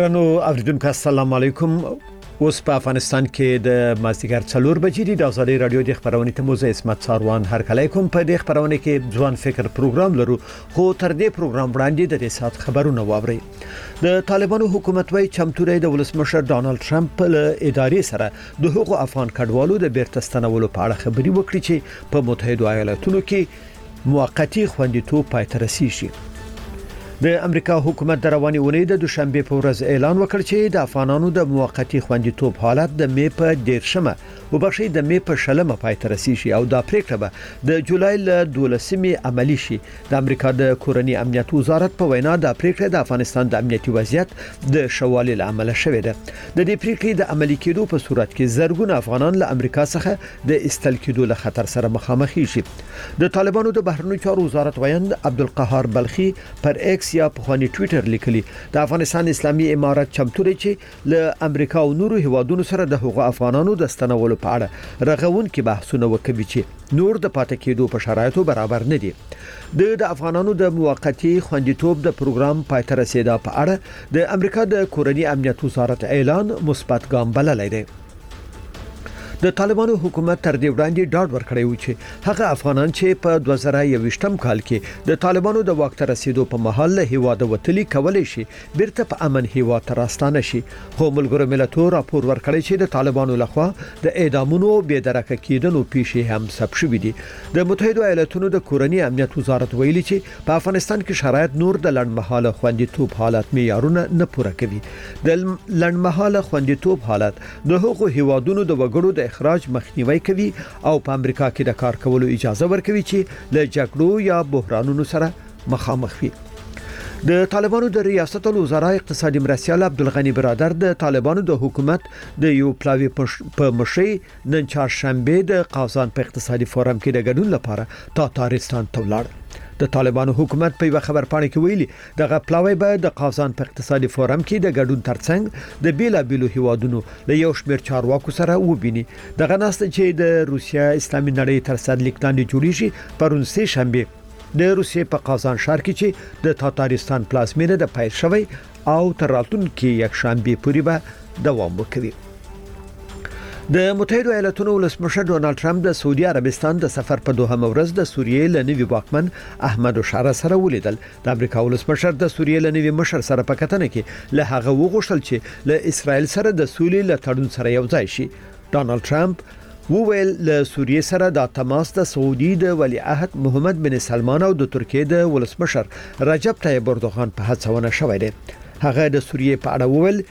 درنو اوریدونکو السلام علیکم. اوس په افغانستان کې د مازدیګر 4 بجې د ازادي رادیو د خبرونې ته موزه اسمت ساروان هر کله کوم په د خبرونې کې ځوان فکر پروګرام لرو خو تر دې پروګرام وړاندې د سات خبرونه واوري. د طالبانو حکومت وای چمتوري د ولسمشر ډانلډ ټرمپ له ادارې سره د حقوق افغان کډوالو د بیرته ستنولو په اړه خبري وکړي چې په متحده ایالاتونو کې موقتی خوندیتوب پای ته رسیږي. د امریکا حکومت د رواني اونۍ د دوشنبه په ورځ اعلان وکړ چې د افغانانو د موقتی خوندیتوب حالت د می په 13مه او بخښي د می په 16مه پای ته رسیږي او دا پریکړه به د جولای ل 12مه عملی شي. د امریکا د کورنۍ امنیت وزارت په وینا د پریکړه د افغانستان د امنیتي وضعیت د شوالې لامل شوې ده. د دې پریکړې د عملی کېدو په صورت کې زرګونه افغانان له امریکا څخه د استل کېدو له خطر سره مخامخ شي. د طالبانو د بهرنیو چارو وزارت ویاند عبدالقهار بلخي پر ایکس یا په خواني ټوئیټر لیکلي د افغانستان اسلامي امارت چمتوري چې له امریکا او نورو هیوادونو سره د حقوق افغانانو د ستنولو په اړه رغون کې بحثونه وکوي چې نور د پاتې کېدو په شرایطو برابر نه دي. د افغانانو د موقتی خوندیتوب د پروګرام پای ته رسیدا په اړه د امریکا د کورنۍ امنیت وزارت اعلان مثبت ګام بللی دی. د طالبانو حکومت تر دې وړاندې ډاډ ورکړی و چې هغه افغانان چې په 2021م کال کې د طالبانو د وخت رسیدو په محل له هیواده وتلی کولای شي بیرته په امن هیواد ته راستانه شي. خو ملګرو ملتونو راپور ورکړی چې د طالبانو لخوا د اعدامونو بې درکه کېدنو پیښې هم ثبت شوې دي. د متحده ایالاتونو د کورنۍ امنیت وزارت ویلي چې په افغانستان کې شرایط نور د لړمحاله خوندیتوب حالت معیارونه نه پوره کوي. د لړمحاله خوندیتوب حالت د هغو هیوادونو د وګړو د اخراج مخنیوي کوي او په امریکا کې د کار کولو اجازه ورکوي چې له جګړو یا بحرانونو سره مخامخ وي. د طالبانو د ریاست الوزرا اقتصادي مرستیال عبدالغنی برادر د طالبانو د حکومت د یو پلاوی په مشي نن چهارشنبه د قازان په اقتصادي فورم کې د ګډون لپاره تاتارستان ته ولاړ. د طالبانو حکومت په خبر پاڼه کې ویلي دغه پلاوی به د قازان په اقتصادي فورم کې د ګډون ترڅنګ د بیلابیلو هیوادونو له یو شمېر چارواکو سره وبیني. دغه ناست چې د روسیا اسلامي نړۍ تر صد لیک لاندې جوړیږي پرون سه شنبه د روسیې په قازان ښار کې چې د تاتارستان پلازمینه د پیل شوی او تر راتلونکي یک شنبه پورې به دوام وکړي. د متحده ایالاتونو ولسمشر ډانلډ ټرمپ د سعودي عربستان د سفر په دوهمه ورځ د سوریې له نوي واکمن احمد شاه سره ولیدل. د امریکا ولسمشر د سوریې له نوي مشر سره په کتنه کې له هغه وغوښتل چې له اسرائیل سره د سولې له تړون سره یو ځای شي. ډانلډ ټرمپ وویل له سوریې سره د تماس د سعودي د ولیعهد محمد بن سلمان او د ترکیې د ولسمشر رجب طیب اردوغان په هڅونه شوی دی. هغه د سوریې په اړه وویل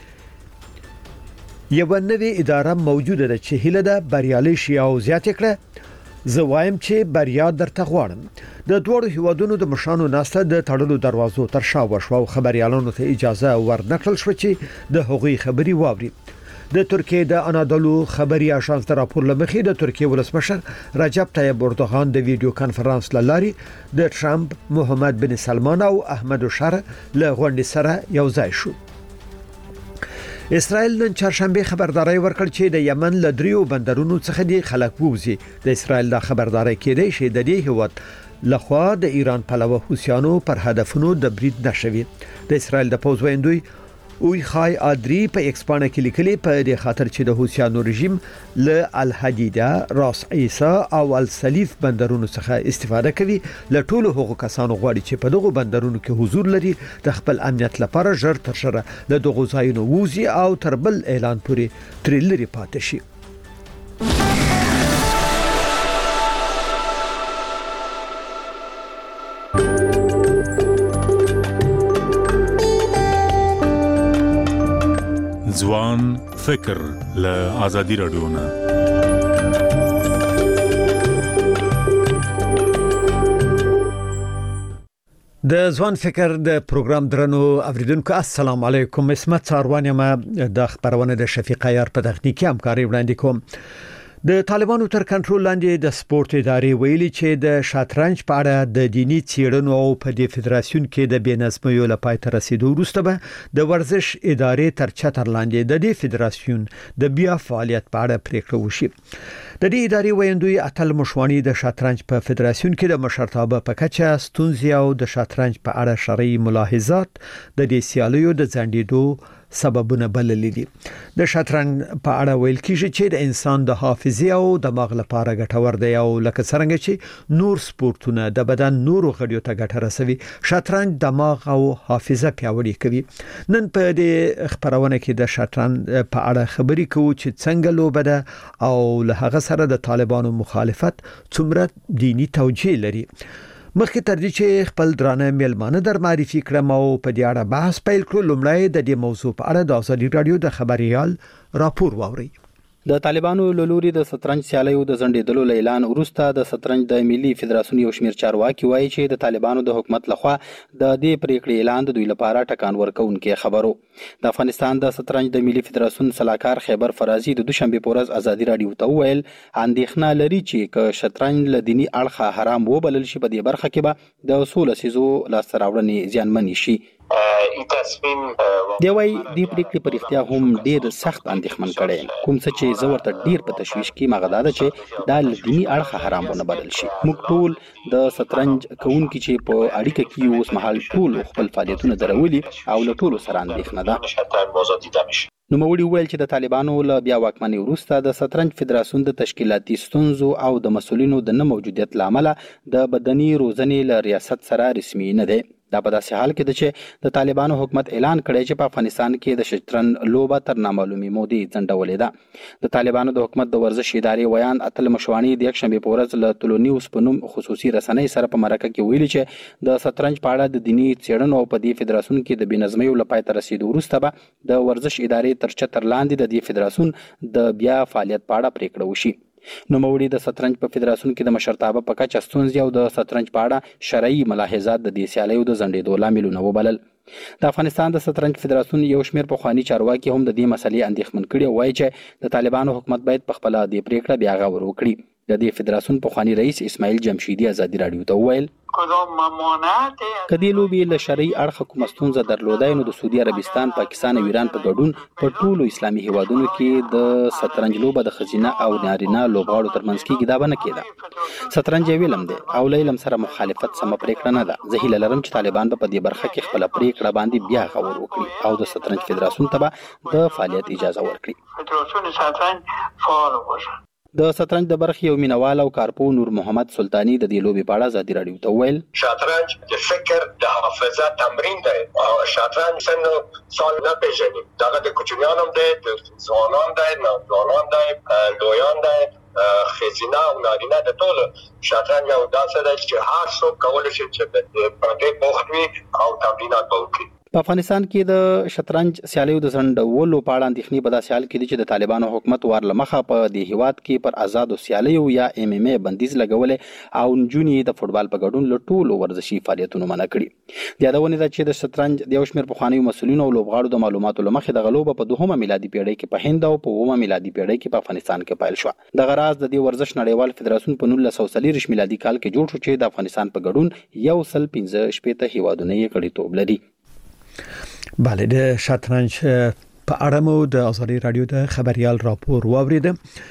یو نوې اداره موجوده ده چې هله ده بریالي شي او زیات کړه. زه وایم چې بریا درته غواړم. د دوړو هیوادونو د مشانو ناسته د تړلو دروازو تر شا وشو او خبريالانو ته اجازه ورنکړل شو چې د هغوی خبري واوري. د ترکیې د انادولو خبري اژانس د راپور لمخې د ترکیې ولسمشر رجب طیب اردوغان د ویډیو کانفرنس لاري د ټرمپ محمد بن سلمان او احمد شاه له غونډې سره یو ځای شو. اسرائیل نن چهارشنبه خبرداري ورکړ چې د یمن له دریو بندرونو څخه د خلک ووزي. د اسرائیل د خبرداري کېدای شي د دې هیواد لخوا د ایران پلوه حوثیانو پر هدفونو د برید نشوي. د اسرائیل د پوز ویندوی اوی خای ادری په ایکسپانه کې لیکلي په دې خاطر چې د حوثیانو رژیم له الحدیده، راس عیسی او السلیف بندرونو څخه استفاده کوي. له ټولو هغو کسانو غواړي چې په دغو بندرونو کې حضور لري د خپل امنیت لپاره ژر تر ژره له دغو ځایونو ووزي او تر بل اعلان پورې ترې لرې پاتې شي. ځوان فکر له ازادي رادیو نه د ځوان فکر د پروګرام درنو اوریدونکو السلام علیکم. اسمت ساروان یم د خبرونه د شفیق عیار په تخنیکی همکاري وړاندې کوم. د طالبانو تر کنټرول لاندې د سپورت ادارې ویلي چې د شطرنج په اړه د دینی څېړنو او په د فدراسیون کې د بېنظمیو لپاره تر رسیدو وروسته به د ورزش ادارې تر چتر لاندې د دې فدراسیون د بیا فعالیت په اړه پریکړه وشي. د دې ادارې ویندوی اتل مشوانی د شطرنج په فدراسیون کې د مشرتابه په کچه ستونزې او د شطرنج په اړه شرعي ملاحظات د دې سیالیو د ځنډېدو سببونه بللي دي. د شطرنج په اړه ویل کیږي چې د انسان د حافظې او دماغ لپاره ګټور دی او لکه څنګه چې نور سپورتونه د بدن نورو غړیو ته ګټه رسوي، شطرنج دماغ او حافظه پیاوړې کوي. نن په دې خبرونه کې د شطرنج په اړه خبرې کوو چې څنګه لوبه ده او له هغه سره د طالبانو مخالفت څومره دینی توجیه لري. مخکې تر دې چې خپل درانه میلمانه در معرفي کړم او په دې اړه بحث پیل کړو، لومړی د دې موضوع په اړه د ازادي رادیو د خبريال راپور واوري. د طالبانو لوري د شطرنج سیالیو د ځنډېدلو اعلان وروسته د شطرنج د ملي فدراسیون یو شمېر چارواکي وایي چې د طالبانو د حکومت لخوا د دې پریکړې اعلان د دوی لپاره ټکان ورکوونکی خبرو. د افغانستان د شطرنج د ملي فدراسیون صلاحکار خیبر فرازي د دوشنبه په ورځ ازادي رادیو ته وویل اندېښنه لري چې که شطرنج له دینی اړخه حرام وبلل شي په دې برخه کې به د 16 سیزو لاسته راوړنې زیانمنې شي. دی وايي دې پریکړې په اړتیا هم ډیر سخت اندېښمن کړي، کوم څه چې زه ورته ډیر په تشویش کې مغدا ده چې دا دینی اړخ حرام ونه بدل شي. موږ ټول د شطرنج کوونکي چې په اړیکه کې اوس مهال ټول خپل فعالیتونه درولي او له ټولو سره اندېښنه ده. نوموړي وویل چې د طالبانو له بیا واکمنۍ وروسته د شطرنج فدراسیون د تشکیلاتي ستونزو او د مسولینو د نه موجودیت له امله د بدني روزنې له ریاست سره رسمي نه دی. دا په داسې حال کې ده چې د طالبانو حکومت اعلان کړی چې په افغانستان کې د شطرنج لوبه تر نامعلومې مودې ځنډولې ده. د طالبانو د حکومت د ورزش ادارې ویان اتل مشوانی د یکشنبه په ورځ له طلوع نیوز په نوم خصوصي رسنۍ سره په مرکه کې ویلي چې د شطرنج په اړه د دینی څېړنو او په دې فدراسیون کې د بنظمیو لپاره تر رسیدو وروسته به د ورزش ادارې تر چتر لاندې د دې فدراسیون د بیا فعالیت په اړه پریکړه وشي. نوموړي د شطرنج په فدراسیون کې د مشرتابه په کچه ستونزې او د شطرنج په اړه شرعي ملاحظات د دې سیالیو د ځنډېدو لاملونه وبلل. د افغانستان د شطرنج فدراسیون یو شمېر پخواني چارواکي هم د دې مسلې اندېښمن کړي او وایي چې د طالبانو حکومت باید په خپله دې پریکړه بیا غور وکړي. د دې فدراسیون پخواني رئیس اسماعیل جمشیدي ازادي رادیو ته وویل کدی لوبي له شرعي اړخ کوم ستونزه درلودای نو د سعودي عربستان، پاکستان او ایران په ګډون په ټولو اسلامي هیوادونو کې د شطرنج لوبه د خزینه او نارینه لوبغاړو ترمنځ کېږي دا بنه کېده. شطرنج یو علم دی او له علم سره مخالفت سم پریکړه نه ده. زه هیله لرم چې طالبان په دې برخه کې خپل پریکړه باندې بیا غور وکړي او د شطرنج فدراسیون ته د فعالیت اجازه ورکړي. د شطرنج د برخې یو مینوال او کارپو نور محمد سلطانی د دې لوبې په اړه ازادي رادیو ته وویل شطرنج د فکر د حافظه تمرین دی او شطرنج سن سال نه پیژني. دغه د کوچنیانو دی، د ځوانانو دی، نوجوانانو دی، لویان دی، خزینه او نارینه د ټولو. شطرنج یو داسې دی چې هر څوک کولی شي چې په دې بوخت وي او تمرینات وکړي. په افغانستان کې د شطرنج سیالیو د ځنډولو په اړه اندېښنې په داسې حال کې دي چې د طالبانو حکومت ور له مخه په دې هیواد کې پر آزادو سیالیو یا MMA بندیز لګولې او نجونې د فوټبال په ګډون له ټولو ورزشي فعالیتونو منع کړي. د یادونې ده چې د شطرنج د یو شمېر پخوانیو مسؤلینو او لوبغاړو د معلوماتو له مخې دغه لوبه په 2مه میلادي پیړۍ کې په هند او په 9مه میلادي پیړۍ کې په افغانستان کې پیل شوه. دغه راز د دې ورزش نړیوال فدراسیون په 1940 میلادي کال کې جوړ شو چې د افغانستان په ګډون 115 هیوادونه یې غړیتوب لري. بله، د شطرنج په اړه مو د ازادي رادیو د خبريال راپور واورید.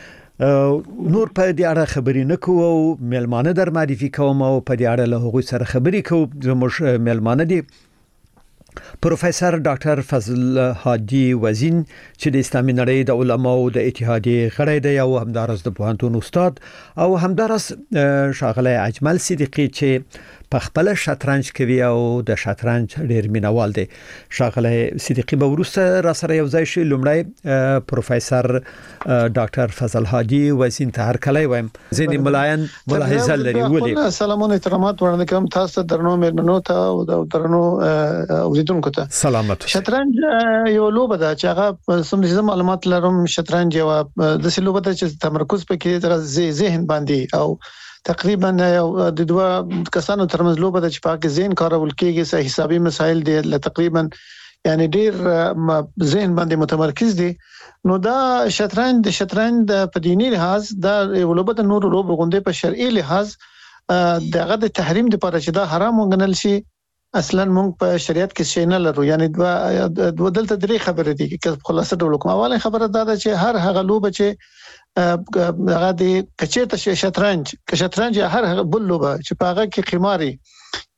نور په دې اړه خبرې نه کوو او میلمانه در معرفي کوم او په دې اړه له هغوی سره خبرې کوو. زموږ میلمانه دي پروفیسور ډاکټر فضل هادي وزین چې د اسلامي نړۍ د علماو د اتحادیې غړی دی او همدارس د پوهنتون استاد او همدارس شاغله اجمل صدیقی چې په خپل شطرنج کوي او د شطرنج ډیر مینوال دی. شاغله صدیقی به ورسره را سره یو ځای شي. لومړی پروفیسور ډاکټر فضل هادي وزین ته هر کله وایم ځینې ملاین ملاحظه لري. ولې السلام علیکم احترامات وړاندې کوم تاسو درنو مېلمنو ته او د درنو اوریدونکو ته سلامت. شطرنج یو لوبه ده چې هغه سمجه معلومات لرم. شطرنج یو د لوبه ده چې تمرکز پکې در ذهن باندې او تقریبا د دوه کسانو ترمنځ لوبه ده چې پاک ذهن کارول کېږي. صحیح حسابي مسایل دي تقریبا یعنی ډیر ذهن باندې متمرکز دي. نو دا شطرنج په دینی لحاظ دا لوبه د نور لوبو غونډه په شرعي لحاظ دغه د تحریم لپاره چې دا حرام وګڼل شي اصلا مونږ په شریعت کې شی نه لرو. یعنی دوه دلته درې خبرې دي چې خلاصه ډول کوم. اوله خبره دا ده چې هر هغه لوبه چې هغه د کچېرته شطرنج هر هغه بل لوبه چې په هغه کې قماري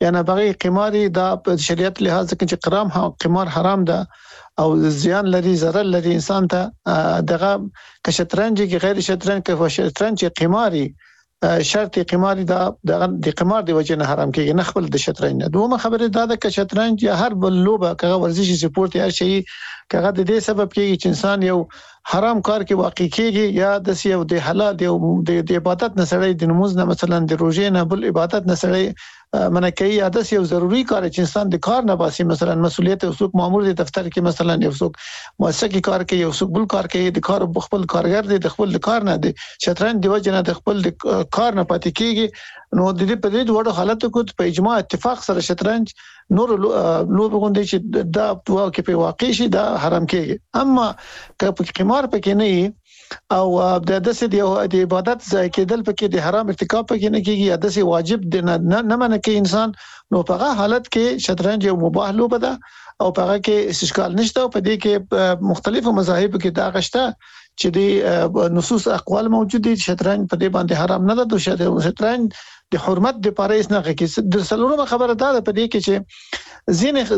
یا نه بغي قماري د شریعت لحاظ کې قمار حرام ده او زیان لري ضرر لري انسان ته دغه که شطرنج کې غیر شطرنج کې شطرنج قماري شرط قماري د قمار دی وجه نه حرام کېږي نه خپل د شطرنج نه. دومره خبره دا ده چې شطرنج یا هر بل لوبه کغه ورزشي سپورت یا شي کغه د دې سبب کېږي چې انسان یو حرام کار کې واقع کېږي یا د یو د حلال د عبادت نه سړی د نماز نه مثلا د روزې نه بل عبادت نه سړی منه کوي یا د یو ضروری کار چې انسان د کار نه باسي مثلا مسؤلیت او څوک مامور دی دفتر کې مثلا یو څوک مؤسسه کې کار کوي یو څوک بل کار کوي د کار خپل کارګر دی د خپل کار نه دی شطرنج دی وجه نه د خپل کار نه پاتې کېږي نو د دې په دې وړو حالت کې په اجماع اتفاق سره شطرنج نور لوب غونډې چې دا دوا کې په واقع شي دا حرام کېږي. اما که قمار پکې نه او د دسه دی د عبادت ځای کېدل پکې د حرام ارتکاب پکې نه کېږي یا دسه واجب دی نه منه کې انسان نو په هغه حالت کې شطرنج یو مباح لوبه ده او په هغه کې اشکال نشته. په دې کې مختلفو مذاهب کې دا غشته چې د نصوص اقوال موجود دي شطرنج په دې باندې حرام نه ده. شطرنج د حرمت د پاره نه کې د سلورمه خبره ده په دې کې چې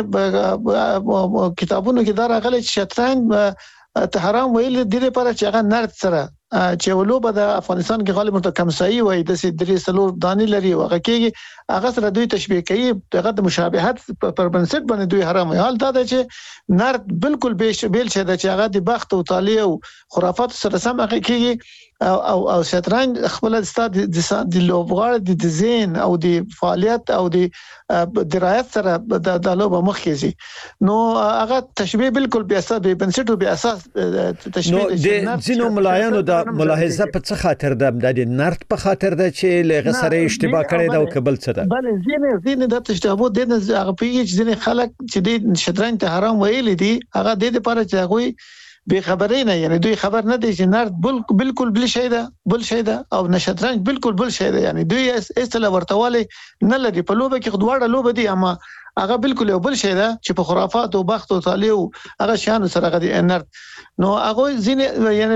زینې کتابونو کې دا راغلي چې شطرنج ته حرام ویل دي لپاره چې هغه نرد سره چې ولوبه د افغانستان کې غالب کمسایي وای د درې سلور دانی لري وغه کېږي هغه سره دوی تشبیه کوي دغه د مشابهت پر بنسټ باندې دوی حرام وي. حال دا ده چې نرد بالکل بیل شه د چې هغه د بخت او طالع او خرافات سره سم هغه کېږي او شطرنج خپل استاد د لوبغاړي د ذهن او د فعالیت او د درایت سره د لوبه مخ کېږي نو هغه تشبیه بالکل بیا اساس به بنسټ او بیا اساس تشبیه د ځینو ملایانو د ملاحظه په څه خاطر ده د نرد په خاطر ده چې لغه سره اشتباه کړي دا او قبل څه ده بل زینې د تشابه د هغه پیږي چې ځینې خلک چې د شطرنج ته حرام ویل دي هغه د لپاره چې هغه به خبرې نه یعنی دوی خبر نه دي چې نرد بالکل بل شي ده او نشطرنج بالکل بل شي ده یعنی دوی اصطلاح ورتواله نه لري په لوبه کې خدواړه لوبه دي اما هغه بالکل یو بل شي ده چې په خرافات او بخت او طالع او هغه شان سره غدي نرد نو هغه ځینې یعنی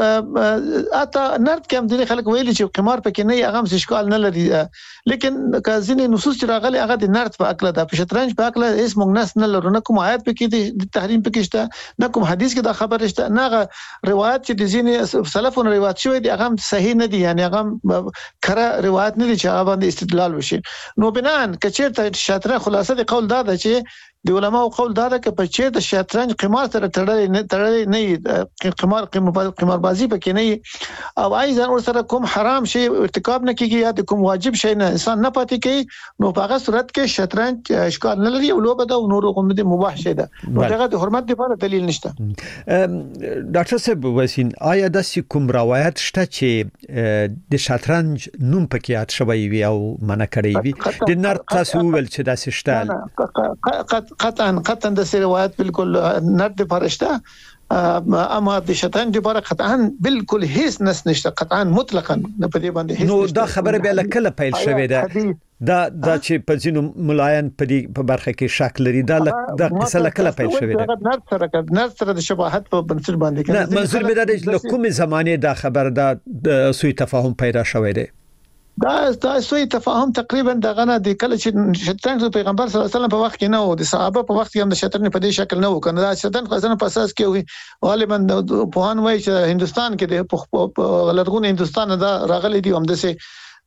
اته نرد کوم دي خلک ویلي چې قمار پکې نه هغه څه اشکال نه لري لیکن کازینې نصوص چې راغلي هغه د نرد په اکله د شطرنج په اکله هیڅ موږ نس نه لرو نه کوم آیات پکې د تحریم پکې شته نه کوم حدیث کې دا خبره شته نه روایت چې د ځینې سلفونو روایت شوی دي هغه صحیح نه دي یعنی هغه کره روایت نه دي چې هغه باندې استدلال وشي نو بنان کچېرته شطرنج خلاصه قول دا ده چې د علماء قول دا ده چې په چې د شطرنج قمار سره تړلې نه قمار بازی پکې نه او ايضا ور سره کوم حرام شی ارتکاب نه کیږي یا د کوم واجب شی نه انسان نه پاتې کوي نو په هغه صورت کې شطرنج اشکال نه لري او لوبه ده او نور کوم د مباح شی ده نو هغه د حرمت لپاره دلیل نشته. ډاکټر صاحب وسین آیا د کوم روایت شته چې د شطرنج نوم پکې یاد شوی وي او منع کړی وي د نرد تاسو ول چې د شته قطعا د روایت بالکل نرد پرشته اما د شطرنج لپاره قطعا بالکل هیڅ نس نشته قطعا مطلقاً په دې باندې هیڅ نو دا خبره به لکه پیل شوې ده دا چې په ځینو ملایان په دې په برخه کې شک لري دا قصه لکه پیل شوې ده نرد سره د شباهت په بنسټ باندې کوي نه منظور مې دا د کومه زمانه دا خبر د سوء تفاهم پیدا شوې ده دا سوء تفاهم تقریبا دغه نه د کله چې شطرنج پیغمبر صلی الله علیه وسلم په وخت کې نه و د صحابه په وخت کې هم د شطرنج په دې شکل نه و کنه دا شطرنج خاصه په اساس کې وي غالبا په هان وای چې هندستان کې د لرغون هندستان دا راغلي دي هم د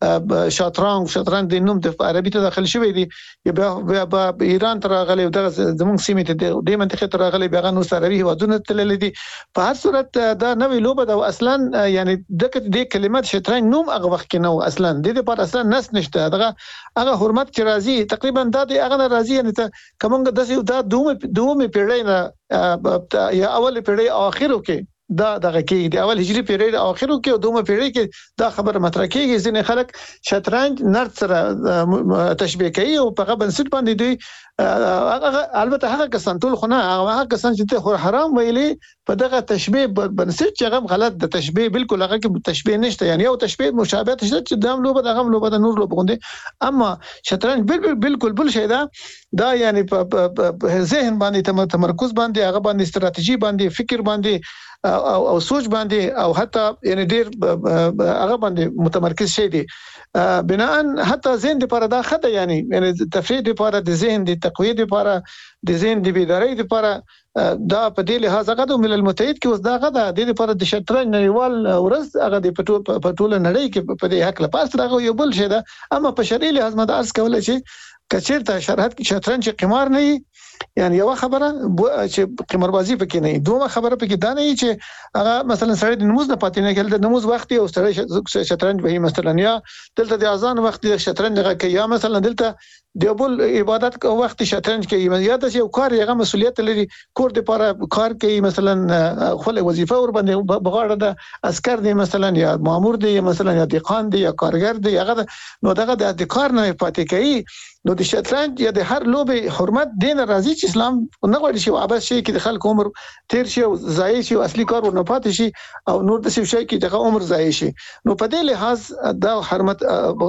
شطرنج د نوم د عربي ته داخل شوی دی بیا ایران ته راغلی او د زمونږ سیمه ته د منطقه ته راغلی بیا نو عربي ودونه تللی دي په هر صورت دا نوې لوبه ده اصلا یعنی د کلمات شطرنج نوم هغه وخت کې نو اصلا د دې پر اصلا نس نشته هغه حرمت چې راځي تقریبا د هغه راځي یعنی ته کومه د دومره پیړۍ نه یا اول پیړۍ اخرو کې دا دغه کې د اول هجری پیړۍ اخرو کې او دومره پیړۍ کې دا خبره مطرح کېږي ځینې خلک شطرنج نرد سره تشبیه کوي او په بنسټ باندې دوی البته هغه کسان ټول خو نه هغه کسان چې ته حرام ویلي په دغه تشبیه بنسټ چې هغه غلط د تشبیه بالکل هغه کې تشبیه نشته یعنی یو تشبیه مشابهت شته چې دام لوبه دغه لوبه د نور لوبه غوندي اما شطرنج بالکل بل شي دا یعنی په ذهن باندې تمرکز باندې هغه باندې ستراتیژي باندې فکر باندې او سوچ باندې او حتی یعنی ډیر هغه باندې متمرکز شي دي بناء حتی ذهن لپاره دا خطه یعنی تفریح لپاره د ذهن د تقویه لپاره د ذهن د بیداری لپاره دا په دې لحاظ هغه د ملل متحد کې اوس دا غدا د لپاره د شطرنج نړیوال ورځ هغه د پټول نړۍ کې په دې حق لپاره دا یو بل شی ده اما په شرعي لحاظ مده عرض کولای شي کچیرته شرعت کې شطرنج قمار نه یعنی یو خبره چې قماربازي پکې نه دوه خبره پکې دا نه چې هغه مثلا سړی د نماز نه پاتې نه کېل د نماز وخت او سړی شطرنج به مثلا یا دلته د اذان وخت د شطرنج غږی یا مثلا دلته د بل عبادت وخت شطرنج کې یا د یو کار یغه مسولیت لري کور د لپاره کار کوي مثلا خپل وظیفه ور باندې بغاړه د عسكر دی مثلا یا مامور دی مثلا یا دهقان دی یا کارګر دی هغه نو دغه د کار نه پاتې کوي نو د شطرنج یا د هر لوبه حرمت دین راځي چې اسلام نه غواړي چې عبادت شي کې د خلکو عمر تیر شي او ضایع شي او اصلي کار ورنه پاتې شي او نور د شي کې دغه عمر ضایع شي نو په دې لحاظ دا حرمت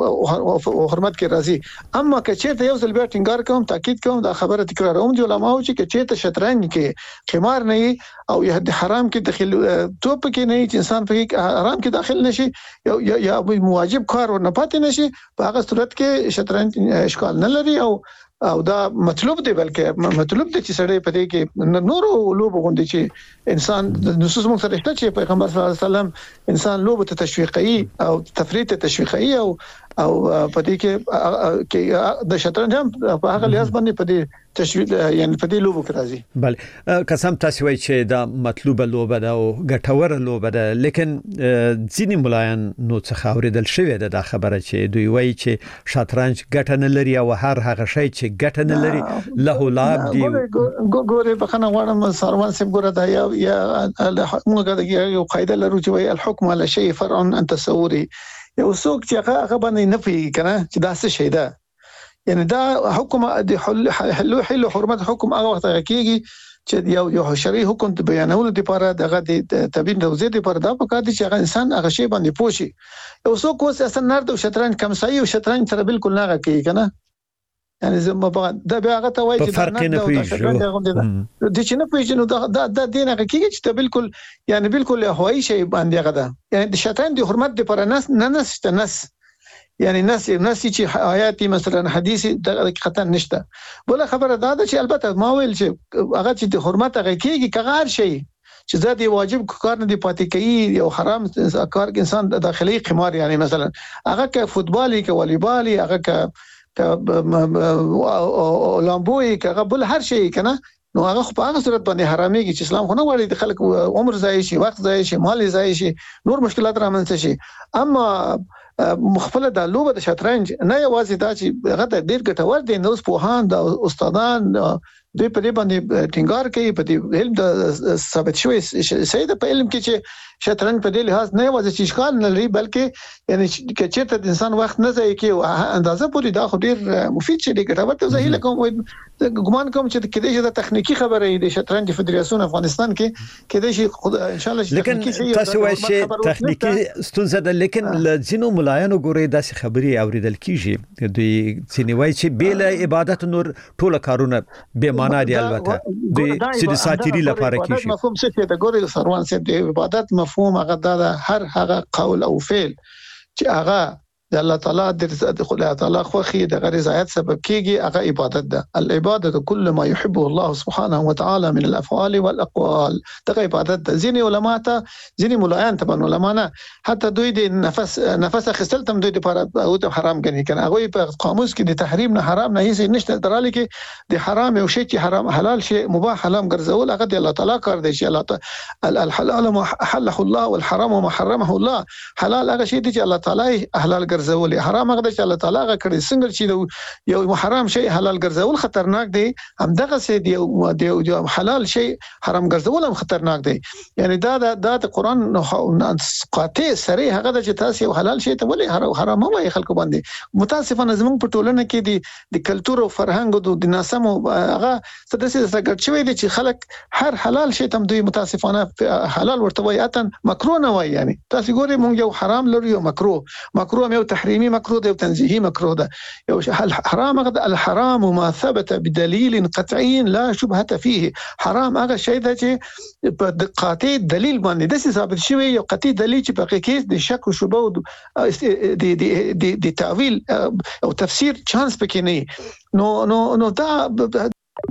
کې راځي اما کچېته یو ځل بیا ټینګار کوم تاکید کوم دا خبره تکراروم چې علماء چې کچېته شطرنج کې قمار نه او یا د حرام کې داخل توپ کې نه چې انسان په حرام کې داخل نشي یا واجب کار ورنه پاتې نشي په هغه صورت کې شطرنج اشکال نه لري او دا مطلوب دی بلکې مطلوب دی چې سړی په دې کې نور لوب غوندي چې انسان د نصوص موږ سره شته چې پیغمبر صلی الله علیه وسلم انسان لوب ته تشویقي او تفریح ته تشویقي او په دې کې د شطرنج هم په هغه لحاظ باندې په دې تشویق یعنی په دې لوبو کې راځي بله قسم تاسو وایي چې دا مطلوبه لوبه ده او ګټوره لوبه ده لیکن ځینې ملایان نو څه اوریدل شوی ده دا خبره چې دوی وایي چې شطرنج ګټه نه لري او هر هغه شی چې ګټه نه لري له لاب دی ګوره بخنه غواړم سروان سیم ګوره دا یا موږ یو قاعده لرو چې وایي الحكم على شيء فرع عن تصوري یو څوک چې هغه باندې نه پیږي کنه چې دا څه شی ده یعنی دا حکم د حل حرمت حکم هغه وخت کېږي چې یو شرعي حکم ته بیانول لپاره دغه د تبین روزي لپاره دا پکې دي چې هغه انسان هغه شی باندې پوښي یو څوک اوس اصلا نرد او شطرنج کم سایه او شطرنج سره بالکل نه کوي کنه یعنی زما دا بیا هغه ته وایي چې فرق نه پیژنو د چې نه پیژنو دا دینه کېږي چې بالکل یعنی بالکل هوایي شی باندې غدا یعنی د شطرنج د حرمت لپاره نس یعنی نس چې آیاتي مثلا حدیثي د حقیقتا نشته بل خبره دا ده چې البته ما ویل چې هغه چې د حرمت هغه کېږي کغار شي چې ذاتي واجب کار نه دی پاتې کوي یو حرام کار انسان داخلي قمار یعنی مثلا هغه ک فوتبالي ک والیبالي هغه ک لامبوي ک بل هر شي کنه نو هغه په هغه صورت باندې حرامي چې اسلام خو نه غواړي د خلکو عمر ضایع شي وخت ضایع شي مال ضایع شي نور مشکلات رامنځته شي اما مخفله د لوبه د شطرنج نه یوازې دا چې هغه د ډیر ګټور دي نو پوهان د استادان دوی په دې باندې ټینګار کوي په دې علم د ثابت شوی سید په علم کې چې شطرنج په دې لحاظ نه یوازې چې اشکال نه لري بلکې یعنی چې چیرته د انسان وخت نه ضایع کوي او اندازه پوری دا خو ډیر مفید شي ګټور ته زه هیله کوم ګمان کوم چې کله چې د تخنیکی خبره د شطرنج فدراسیون افغانستان کې کله چې ان شاء الله تخنیکی شي تاسو وایي چې تخنیکی ستونزه ده لیکن لزینو ملایانو ګوري داسې خبري اوریدل کیږي دوی ځینې وایي چې بیل عبادت نور ټول کارونه به معنا دي البته دوی چې ساتيري لپاره کیږي مفهوم څه ته ګوري سروان سي د عبادت مفهوم هغه دا هر هغه قول او فعل چې هغه د الله تعالی د خدای تعالی خوخي د رضایت سبب کیږي هغه عبادت ده العباده كل ما يحبه الله سبحانه وتعالى من الافعال والاقوال دغه عبادت ده ځینې علما ته ځینې مولایان ته علما نه حتی دوی د نفس خستل تم دوی لپاره او ته حرام غني کنه هغه په قاموس کې د تحریم نه حرام نه هیڅ نشته دراله کې د حرام یو شی چې حرام حلال شی مباح حرام ګرځول هغه د الله تعالی کار دی چې الله تعالی الحلال ما حله الله والحرام ما حرمه الله حلال هغه شی چې الله تعالی حلال ګرځول حرام هغه چې الله تعالی هغه کړی څنګه چې یو حرام شی حلال ګرځول خطرناک دی همدغه سي دی حلال شی حرام ګرځول هم خطرناک دی یعنی دا قرآن قاطع سره هغه د چې تاسو حلال شی ته ولې حرام وایي خلکو باندې متاسفانه زموږ په ټولنه کې د کلچر او فرهنګ د ناسمو هغه ستاسو څنګه شوی دي چې خلک هر حلال شی ته دوی متاسفانه حلال ورته وایي اتن مکروه نه وایي یعنی تاسو ګورئ مونږ یو حرام لرو یو مکروه یو تحریمی مکروه دی او تنزیهی مکروه ده یو حرام هغه الحرام ما ثبت بدلیل قطعی لا شبهه فيه حرام هغه شی ده چې په قاطع دلیل باندې د ثابت شوی یو قطعی دلیل چې په کې د شک او شبهه او د تعویل او تفسیر چانس پکې نه نو دا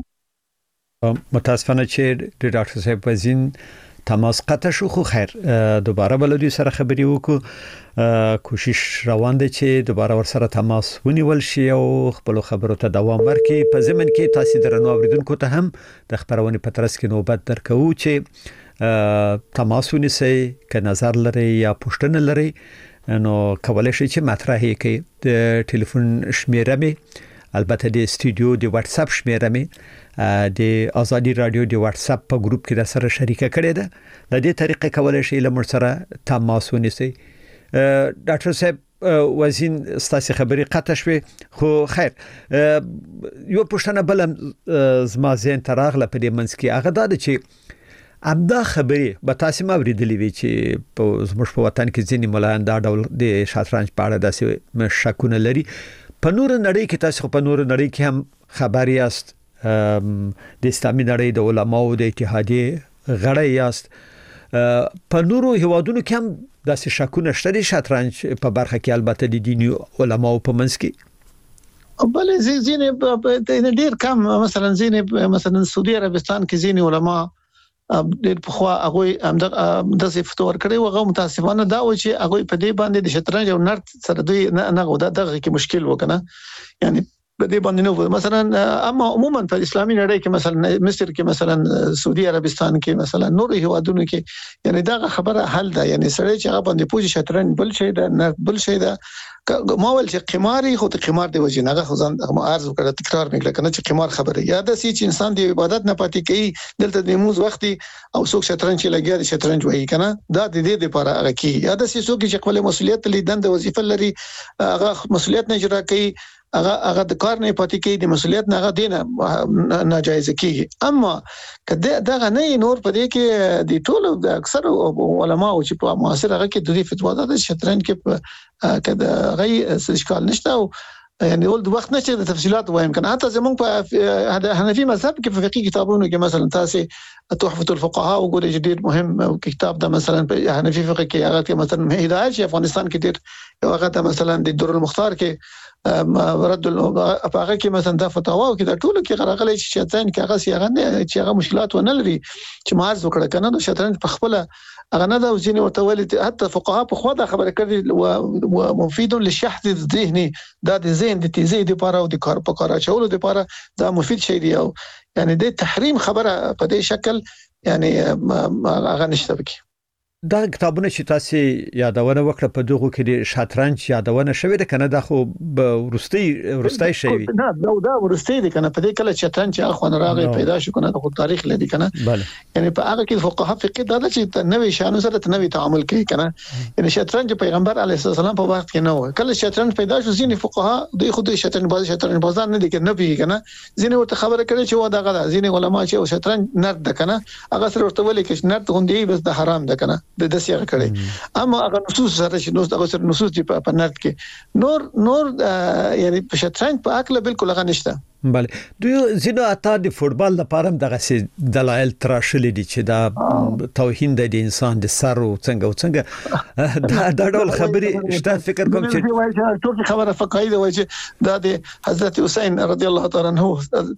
متاسفانه چې د ډاکټر صاحب وزین تماس قطع شو خو خیر دوباره بلدی سره خبري وکړو کوشش روان دي چې دوباره ور سره تماس ونیول شي او خپل خبرو ته دوام ورکړي په ضمن کې تاسو درنو اوریدونکو ته هم د خبرونه په ترڅ کې نوبت درکو چې تماس ونیسي ک نظر لري یا پوښتنه لري نو کولای شي چې مطرح کړي د ټلیفون شمیره می البته د استودیو د واتس اپ شمیره می د ازادي رادیو د واتس اپ په ګروپ کې د سره شریکه کړې ده د دې طریقې کولای شي لمر سره تماس ونیسي ډاکټر صاحب وزین ستاسو خبرې قطع شوه خو خیر یو پښتنه بل زما زین تراغله په دې منځ کې هغه دا چې ابدا خبرې به تاسو ما ورېدلې وی چې په زموږ په وطن کې ځینې ملایان دا ډول د شطرنج په اړه داسې شکونه لري په نور نړۍ کې تاسو په نور نړۍ کې هم خبري یاست د اسلامي نړۍ د علماو د اتحادیې غړی یاست په نورو هیوادونو کې هم داسې شکونه شته شطرنج په برخه کې البته د دیني علماو په منځ کې بلې ځینې ډېر کم مثلا سعودي عربستان کې ځینې علما ډېر په خوا هغه د صفات ور کړی وغه متاسفانه دا و چې هغه په دې باندې د شطرنج او نرد سره دوی نه غوډه دغه کې مشکل وکنه یعنی په دې باندې نو مثلا اما عموما په اسلامي نړۍ کې مثلا مصر کې مثلا سعودي عربستان کې مثلا نور هیوادونو کې یعنی دا خبره حل ده یعنی سره چې هغه باندې پوجي شطرنج بل شي ده نرد بل شي ده ما ول چې قماري خو د قمار دی وجه نه غوځان ما عرض وکړه تکرار میکړه کنه چې قمار خبره یا د سې چې انسان دی عبادت نه پاتې کوي دلته د موز وختي او څوک شطرنج لګیا د شطرنج وایي کنه دا د دې لپاره هغه کی یا د سې څوک چې خپل مسولیت لیدند وظیفه لري هغه مسولیت نه اجرا کوي هغه د کار نه پاتې کوي د مسولیت نه هغه دینه ناجایز کیږي اما کله دا نه نور په دې کې د ټولو د اکثر علما او چې په معاصر هغه کې د دې فتوا د شطرنج کې کده غي اشکال نشته او یعنی ول د وخت نشته د تفصيلات وایم کنه حتی زمونږ په حنفي مذهب کې په فقهي کتابونو کې مثلا تاسو تحفه الفقهاء وګورئ چې ډیر مهم کتاب دا مثلا په حنفي فقه کې هغه کې مثلا هدايت چې افغانستان کې ډیر هغه ته مثلا د در المختار کې رد هغه کې مثلا د فتاوا او کې د ټولو کې غرغلې چې شطرنج کې هغه سیغه نه چې هغه مشکلات ونه لري چې مارز وکړه کنه د شطرنج په خپل هغه نه دا ځینې ورته ولې حتی فقها په خوا دا خبره کړې او مفید للشحذ الذهني دا د ذهن د تیزی لپاره او د کار په کار اچولو لپاره دا مفید شی دی او یعنی د تحریم خبره په دې شکل یعنی هغه نشته بکی دا کتابونه چې تاسو یادونه وکړه په دغه کې د شطرنج یادونه شوې ده کنه دا خو ورستۍ شي نه دا ورستۍ دي کنه په دې کله شطرنج اخوان راغی پیدا شو کنه د تاریخ لدی کنه یعنی په هغه کې فقها فقه دا چې نوې شانو سره نوې تعامل کوي کنه یعنی شطرنج پیغمبر علیه السلام په وخت کې نه و کله شطرنج پیدا شو ځینې فقها دوی خود شطرنج بازار نه دي کنه به کنه ځینې ورته خبره کړي چې و دا غلا ځینې علما چې شطرنج نرد ده کنه هغه سره ورته ولي کې نرد غوندي بس د حرام ده کنه د دسیغه کړي اما هغه نصوص سره چې هغه سره نصوص دی په نرد کې نور یعنی په شطرنج په عقل بالکل هغه نشته بله دوی زینو اتا د فوتبال لپاره دغه دلایل تراشلې دي چې دا توهین د انسان د سر او څنګه دا ډول خبرې شته فکر کوم چې ټول خبره فقهي ده چې دا د حضرت حسین رضی الله تعالی عنہ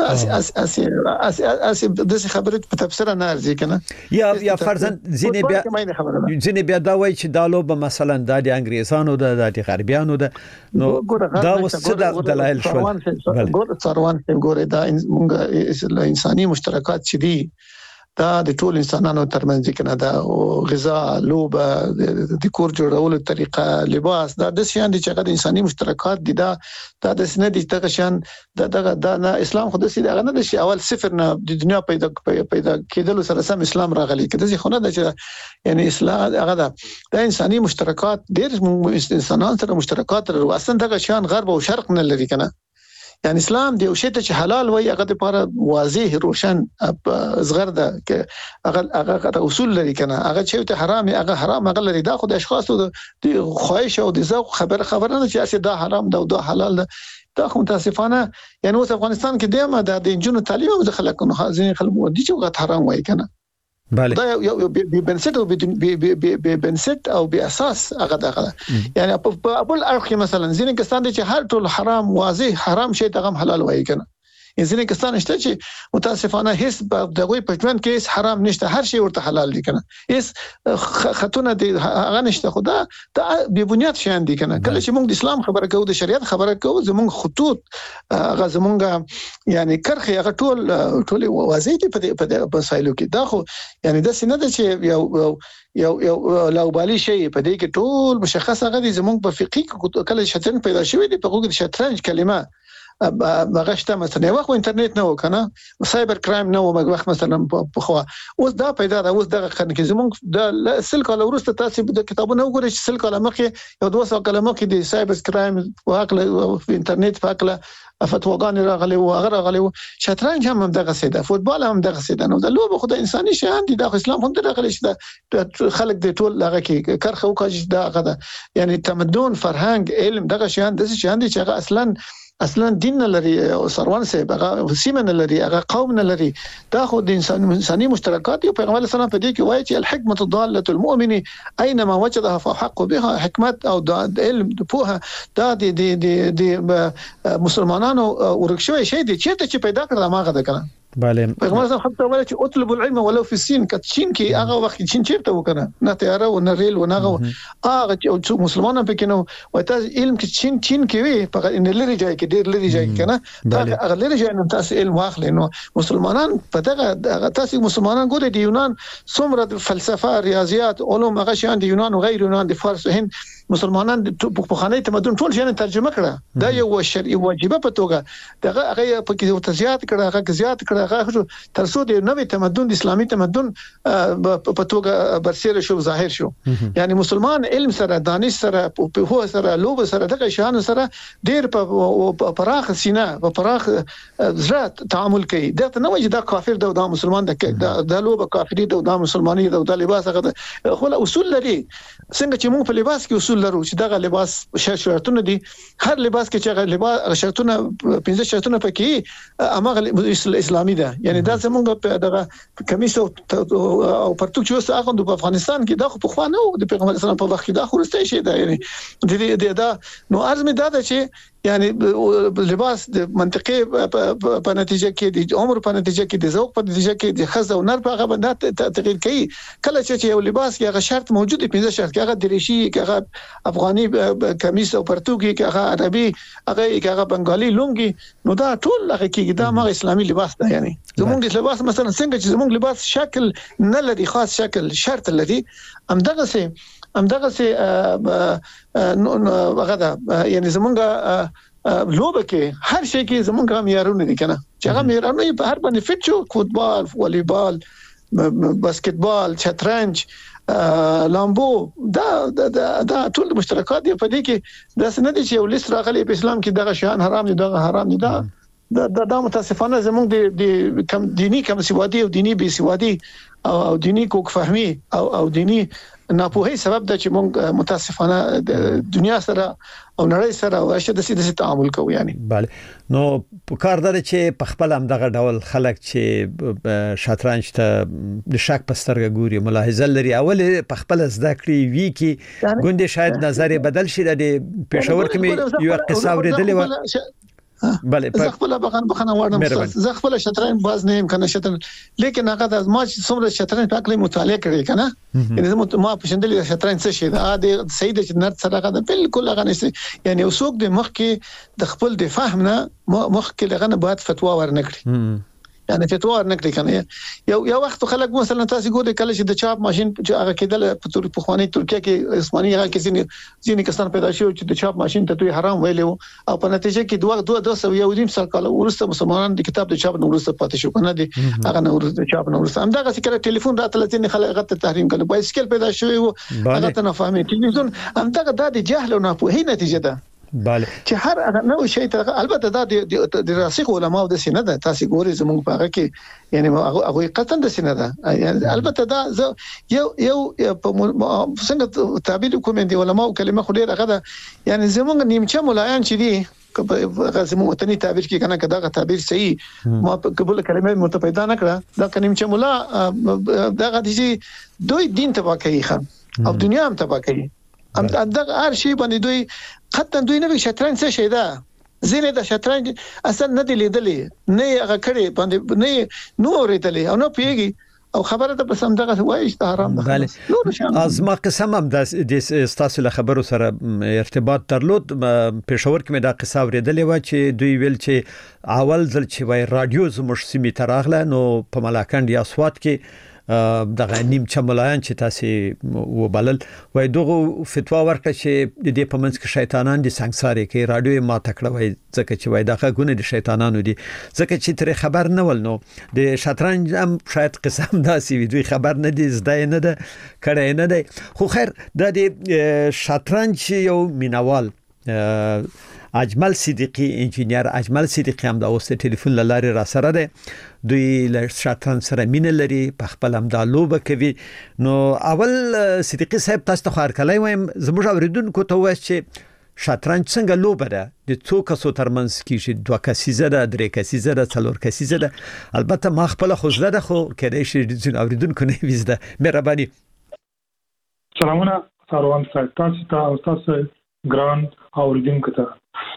اس د خبرې په تفسیر نه ارزي کنه یا فرضاً زینې بیا دا وایي چې دالو به مثلا د انګریزانو د غربیانو د نو دا وسه دلایل شو څاروان ګوره دا انساني مشترکات چې دي دا د ټول انسانانو ترمنځ کنه دا غذا لوبه د کور جوړولو طریقه لباس دا د شان دي چې د انساني مشترکات دي دا د سند دي دغه شان دا نه اسلام خو د سې دغه نه د شي اول صفر نه د دنیا پیدا کېدل سره سم اسلام راغلی کده ځکه خو نه د یعنی اسلام هغه د انساني مشترکات ډېر انسانان سره مشترکات لري اصلا دغه شان غرب او شرق نه لري کنه یعنی اسلام دی او شی ته چې حلال وای هغه لپاره واضح روشن صغر ده کې هغه اصول لري کنه هغه چې ته حرام هغه حرام هغه لري دا خو د اشخاصو د خواهش او د ذوق خبره نه چې دا حرام ده او دا حلال ده دا خو متاسفانه یعنی اوس افغانستان کې دیمه د جنونو تعلیم او د خلکو ځین خلکو دي چې غت حرام وای کنه بله دا یو بنسټ او بنسټ او به اساس هغه دغه یعنی په خپل اړخ مثلا ځینې کسان دي چې هر ټول حرام واضح حرام شي دغه حلال وایي کنه ځینې کسان شته چې متاسفانه هیڅ دغه په ژوند کې هیڅ حرام نشته هر شی ورته حلال دي کنه هیڅ خاتونه دي هغه نشته خدا دا به بنیاد شي دي کنه کله چې موږ د اسلام خبره کوو د شریعت خبره کوو زموږ خطوط هغه زموږ یعنی کرخه هغه ټول واضح دي په مسایلو کې دا خو یعنی د سینه د چې یو لاوبالي شي په دې کې ټول مشخص هغه دي زموږ په فقې کله شطرنج پیدا شوی دی په هغه د شطرنج کلمه مغشته مثلا وخت انټرنیټ نه وکنه سایبر کرایم نه و وخت مثلا په خو اوس دا پیدا ده اوس دغه خن کې زمونږ د سل کاله ورسته تاسو د کتابونو وګورئ چې سل کاله مخکې یو 200 کاله مخکې د سایبر کرایم واقع انټرنیټ فاکله فتواګان راغلي او هغه راغلي شطرنج هم دغه سیده فوتبال هم دغه سیده نو د لوبه خدای انساني شان دي د اسلام هم دغه شته خلک د ټول هغه کې کرخه وکړي دا غدا یعنی تمدن فرهنګ علم دغه شان د شان دي چې هغه اصلا دین نه لري او سروان صاحب هغه سیمه نه لري هغه قوم نه لري دا خو د انساني مشترکات یو پیغمبر صلی الله علیه وسلم په دې کې وایي چې الحکمت ضاله المؤمن اينما وجدها فحق بها حکمت او د علم د پوهه دا د مسلمانانو ورکشوي شي دي چې پیدا کړل ماغه ده کنه بله پیغمبر صلی الله علیه وسلم چې اطلب العلم ولو في الصين کچین کې هغه وخت چین چیرته وکنه نه تیاره و نه ریل و نه هغه چې مسلمانانو پکې نو وای تاسو علم کې چین کې وي په ان لري ځای کې ډیر لري ځای کې کنه دا هغه لري ځای نو تاسو علم واخلئ نو مسلمانان په دغه تاسو مسلمانان ګوري د یونان څومره فلسفه ریاضیات علوم هغه شان د یونان او غیر یونان د فارس هند مسلمانان په خانه تمدن ټول شي ترجمه کړه دا یو شرعي واجبه په توګه دغه هغه په کې توضیحات کړه هغه زیات کړه هغه ترڅو د نوې تمدن د اسلامي تمدن په توګه برسېره شو ظاهر شو یعنی مسلمان علم سره دانش سره په هو سره لوب سره دغه شان سره ډېر په پراخ سینه په پراخ زړه تعامل کوي دا نه وایي دا کافر دا مسلمان دا لوب کافری دا مسلمانۍ دا لباس هغه خو اصول لري څنګه چې موږ په لباس کې اصول لرو چې دغه لباس شرطونه دي هر لباس کې چې لباس شرطونه 15 شرطونه پکې امغه اسلامي ده یعنی دا زمونږ په دغه کمیس او پرتوک چې اوس اخوند په افغانستان کې دا خو په خوانه د پیغمبر اسلام په وخت کې دا خورسته شي دا یعنی د دا نو ارزمه دا چې یعنی لباس د منطقي په نتیجه کې د عمر په نتیجه کې د ذوق په نتیجه کې د خزه او نر په هغه باندې تغیر کوي کله چې یو لباس کې هغه شرط موجود دی 15 شرط کې هغه دریشي کې هغه افغاني کمیس او پرتوګي کې هغه عربي هغه بنگالي لونګي نو دا ټول هغه کې دا ما اسلامي لباس ده یعنی زمونږ لباس مثلا څنګه چې زمونږ لباس شکل نه لري خاص شکل شرط لري همدغه سي هغه دا یعنی زمونږ لوبه کې هر شي کې زمونږ معیارونه دي کنه چې هغه معیارونه په هر باندې فټ شو فوتبال والیبال باسکټبال شطرنج لامبو دا ټول مشترکات دي په دې کې دا څنګه دي چې یو لیست راغلي په اسلام کې دغه شیان حرام دي دغه حرام دي دا متاسفانه زموږ د کم دینی کم سوادي او دینی بي سوادي او دینی کوک فهمي او دینی ناپوهي سبب د چې موږ متاسفانه د دنیا سره او نړۍ سره واشه د سیده تعامل کوو یعنی بله نو په کار در چې په خپل هم دغه ډول خلک چې شطرنج ته د شک پسترګه ګوري ملاحظه لري اول په خپل زده کړی وی کې ګوندې شاید نظر بدل شي د پېښور کې یو قصه اوریدلې و بله زه خپل بخنه واړم زه خپل شطرنج باز نه يم کنه شطرنج لیکن هغه د ما چې څومره شطرنج په اړه مطالعه کړی کنه یعنی ما پښندلې شطرنج څه شي دا د سید چې نرد سره هغه بالکل هغه نشي یعنی وسوک د مخ کې د خپل د فهم نه مخ کې لغه نه باید فتوا ورنکړي یعنی فتوا نه کړی کنه یو وخت خلک مثلا تاسو ګورئ کله چې د چاپ ماشين چې هغه کېدل په خواني ترکیه کې عثماني هغه کې ځینې کسان پیدا شو چې د چاپ ماشين ته دوی حرام ویلو او په نتیجه کې 200 سال کال ورسته مسلمانان د کتاب د چاپ نو ورسته پاتې شو کنه دي هغه نو ورسته چاپ نو ورسته همدغه څنګه ټلیفون راتل ځینې خلک غته تحریم کړي بایسکل پیدا شوی وو هغه ته نه فهمي ټلیفون همدغه د جهل او ناپوهۍ نتیجه ده bale چې هر نو شی ته البته دا د راسخ علماء د سینه ده تاسو ګورئ زموږ په هغه کې یعنی هغه قطن د سینه ده یعنی البته دا یو څنګه تعبیر کوم دي علماء کلمه خو ډیره غده یعنی زموږ نیمچه مولایان چې دي غزمو وطني تعبیر کې کنه کدا تعبیر صحیح ما قبول کلمه متفیدا نه کړه دا نیمچه مولا دا غدي دوی دین تبا کوي خان او دنیا هم تبا کوي ام دغه هر شی باندې دوی خطن دوی نه شطرنج څه شي ده زینه د شطرنج اصلا نه دی لیدلې نه هغه کړي باندې نه نو ورېدلې او نه پیږي او خبره ته بس هم دغه وایي حرام ده از ما قسم هم د استاسو له خبرو سره ارتباط درلود پېښور کې مې دا قصه ورېدلې و چې دوی ویل چې اول ځل چې وای رادیو زموږ سیمې تراغله نو په ملاکنډ یا سوات کې دغه نیمچه ملایان چې تاسو وبلل وای دغه فتوا ورکړه چې د دې په منځ کې شیطانان دي سنگساري کې رادیو ما تکړه وای ځکه چې وای دغه ګونه دي شیطانانو دي ځکه چې تر خبر نه ول نو د شطرنج هم شاید قسم داسي وي دوی خبر نه دي زده نه ده کړه نه ده خو خیر د شطرنج یو مینوال اجمل صدیقی انجینیر اجمل صدیقی هم د اوس ټلیفون لاره را سره ده دوی له شطرنج سره مين لري په خپل هم د لوبه کوي نو اول صدیقی صاحب تاسو ته خبر کړی وایم زموږ اوریدونکو ته وایي چې شطرنج څنګه لوبه ده د څو کسو ترمنځ کې دوه کسیزه ده درې کسیزه ده څلور کسیزه ده البته ما خپل خو زده ده خو کېدای شي د اوریدونکو نه وزده مهرباني سلامونه ساروان صاحب تاسو ګران اوریدونکو ته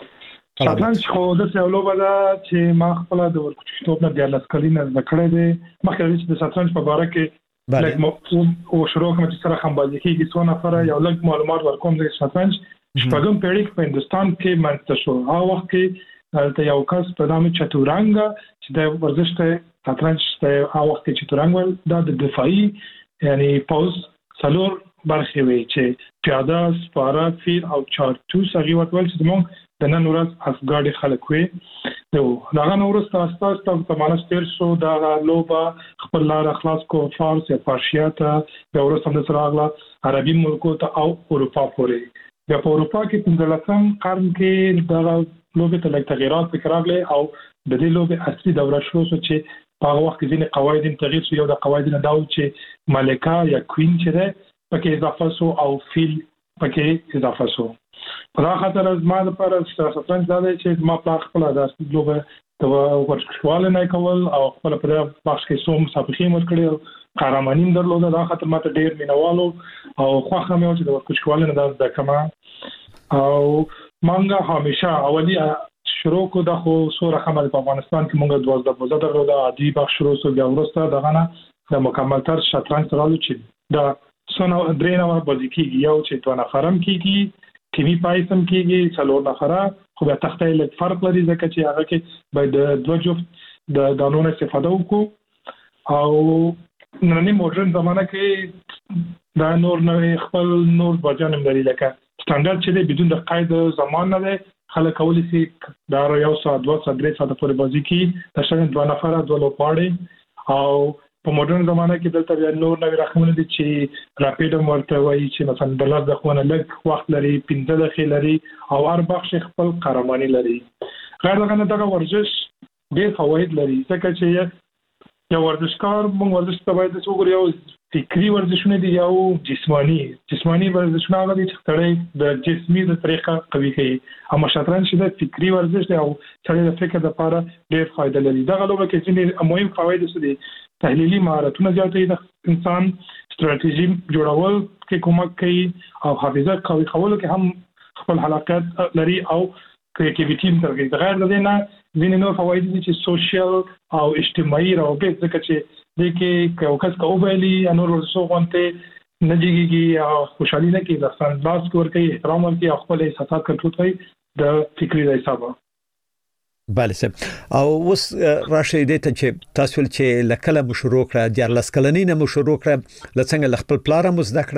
شطرنج خو د سیالوبه ده چې ما خپل د ورکوټوب نه د لاسکلینه ذکرې ده مخکې چې د شطرنج په اړه کې لکه او شروع کوم چې سره هم باندې کې څو نفر یو لږ معلومات ورکوم د شطرنج شپږم پیړۍ په هندستان کې منځته شو هغه وخت کې هلته یو کس په نامه چتورنګ چې د ورزش ته شطرنج ته هغه وخت کې چتورنګ دا د دفاعي یعنی پوز څلور برخې وي چې پیاده سپاره فیل او چارتوس هغه وتول چې موږ د نن ورځ افغاني خلک وي نو دا نور تاسو په مانس تیر شو دا لوبه خپل لار خلاص کو فارس یا فارسیاته د ورسته د سراغلا عربي ملکو ته او اروپا پورې د اروپا کې په 15 قرن کې دا لوبه ته تغیرات وکړل او د دې لوبه اصلي دوره شروع شو چې په هغه وخت کې ځینې قواعد تغییر شو یو د قواعد نه داو چې ملکه یا کوین چې ده پکې اضافه شو او فیل پکې اضافه شو په هغه خاطر از ما لپاره شطرنج دا دی چې ما په خپل د لوبه د ورکشواله نه کول او خپل په بخش کې سوم سابقې مر کړی قهرمانیم درلوده دا خاطر ماته ډیر مینوالو او خوښه مې و چې د ورکشواله نه د کما او مانګه همیشه اولی شروع کو د خو سوره خمل په افغانستان کې مونږ 12 درلوده عادي بخش شروع شو بیا ورسته دغه نه د مکمل تر شطرنج ترالو چې دا سونه درې نو بازی کیږي یو چې دوه نفرم کیږي کیمی پایسم کیږي څلور نفره خو به تختې لږ فرق لري ځکه چې هغه کې باید د دوه جفت د دانونو استفاده وکړو او نن موډرن زمانه کې دا نور نه خپل نور برجن لري لکه سټانډرډ چې دی بدون د قاعده زمان نه دی خلک کولی شي دا یو ساعت 2 ساعت 3 ساعت پورې بازی کی د شګن دوه نفره دوه لوپاړي او په موډرن زمانه کې دلته بیا نور نوې رقمونه دي چې راپیډ ورته وایي چې مثلا د لاس د خونه لږ وخت لري 15 دقیقې لري او هر بخش خپل قهرماني لري غیر دغه نه دغه ورزش ډېر فواید لري ځکه چې یو ورزشکار موږ ورزش ته باید وګورو یو فکری ورزشونه دي یو جسمانی ورزشونه هغه دي چې تړي د جسمي د طریقه قوي کوي اما شطرنج د فکری ورزش دی او چې د فکر لپاره ډېر فائدہ لري دغه لوبه کې ځینې مهم فواید دي تحلیلی مهارتونه زیاتوي د انسان ستراتیژي جوړول کې کومک کوي او حافظه قوي کولو کې هم خپل حلاقات لري او کریټیویټي هم ترګي غیر د دې نه ځینې نور فواید دي چې سوشل او اجتماعي روابط ځکه چې د کې یو کس کوبلي انور ورسو غونته نجیږي او خوشحالي نه کوي د ځان لاس ور کوي احترام ورکوي خپل احساسات کنټرول کوي د فکری حسابه بله سه او اوس راشه دې ته چې تاسو چې لکله مشروع کړه د لسکلنې نه مشروع کړه لڅنګ خپل پلار مو زده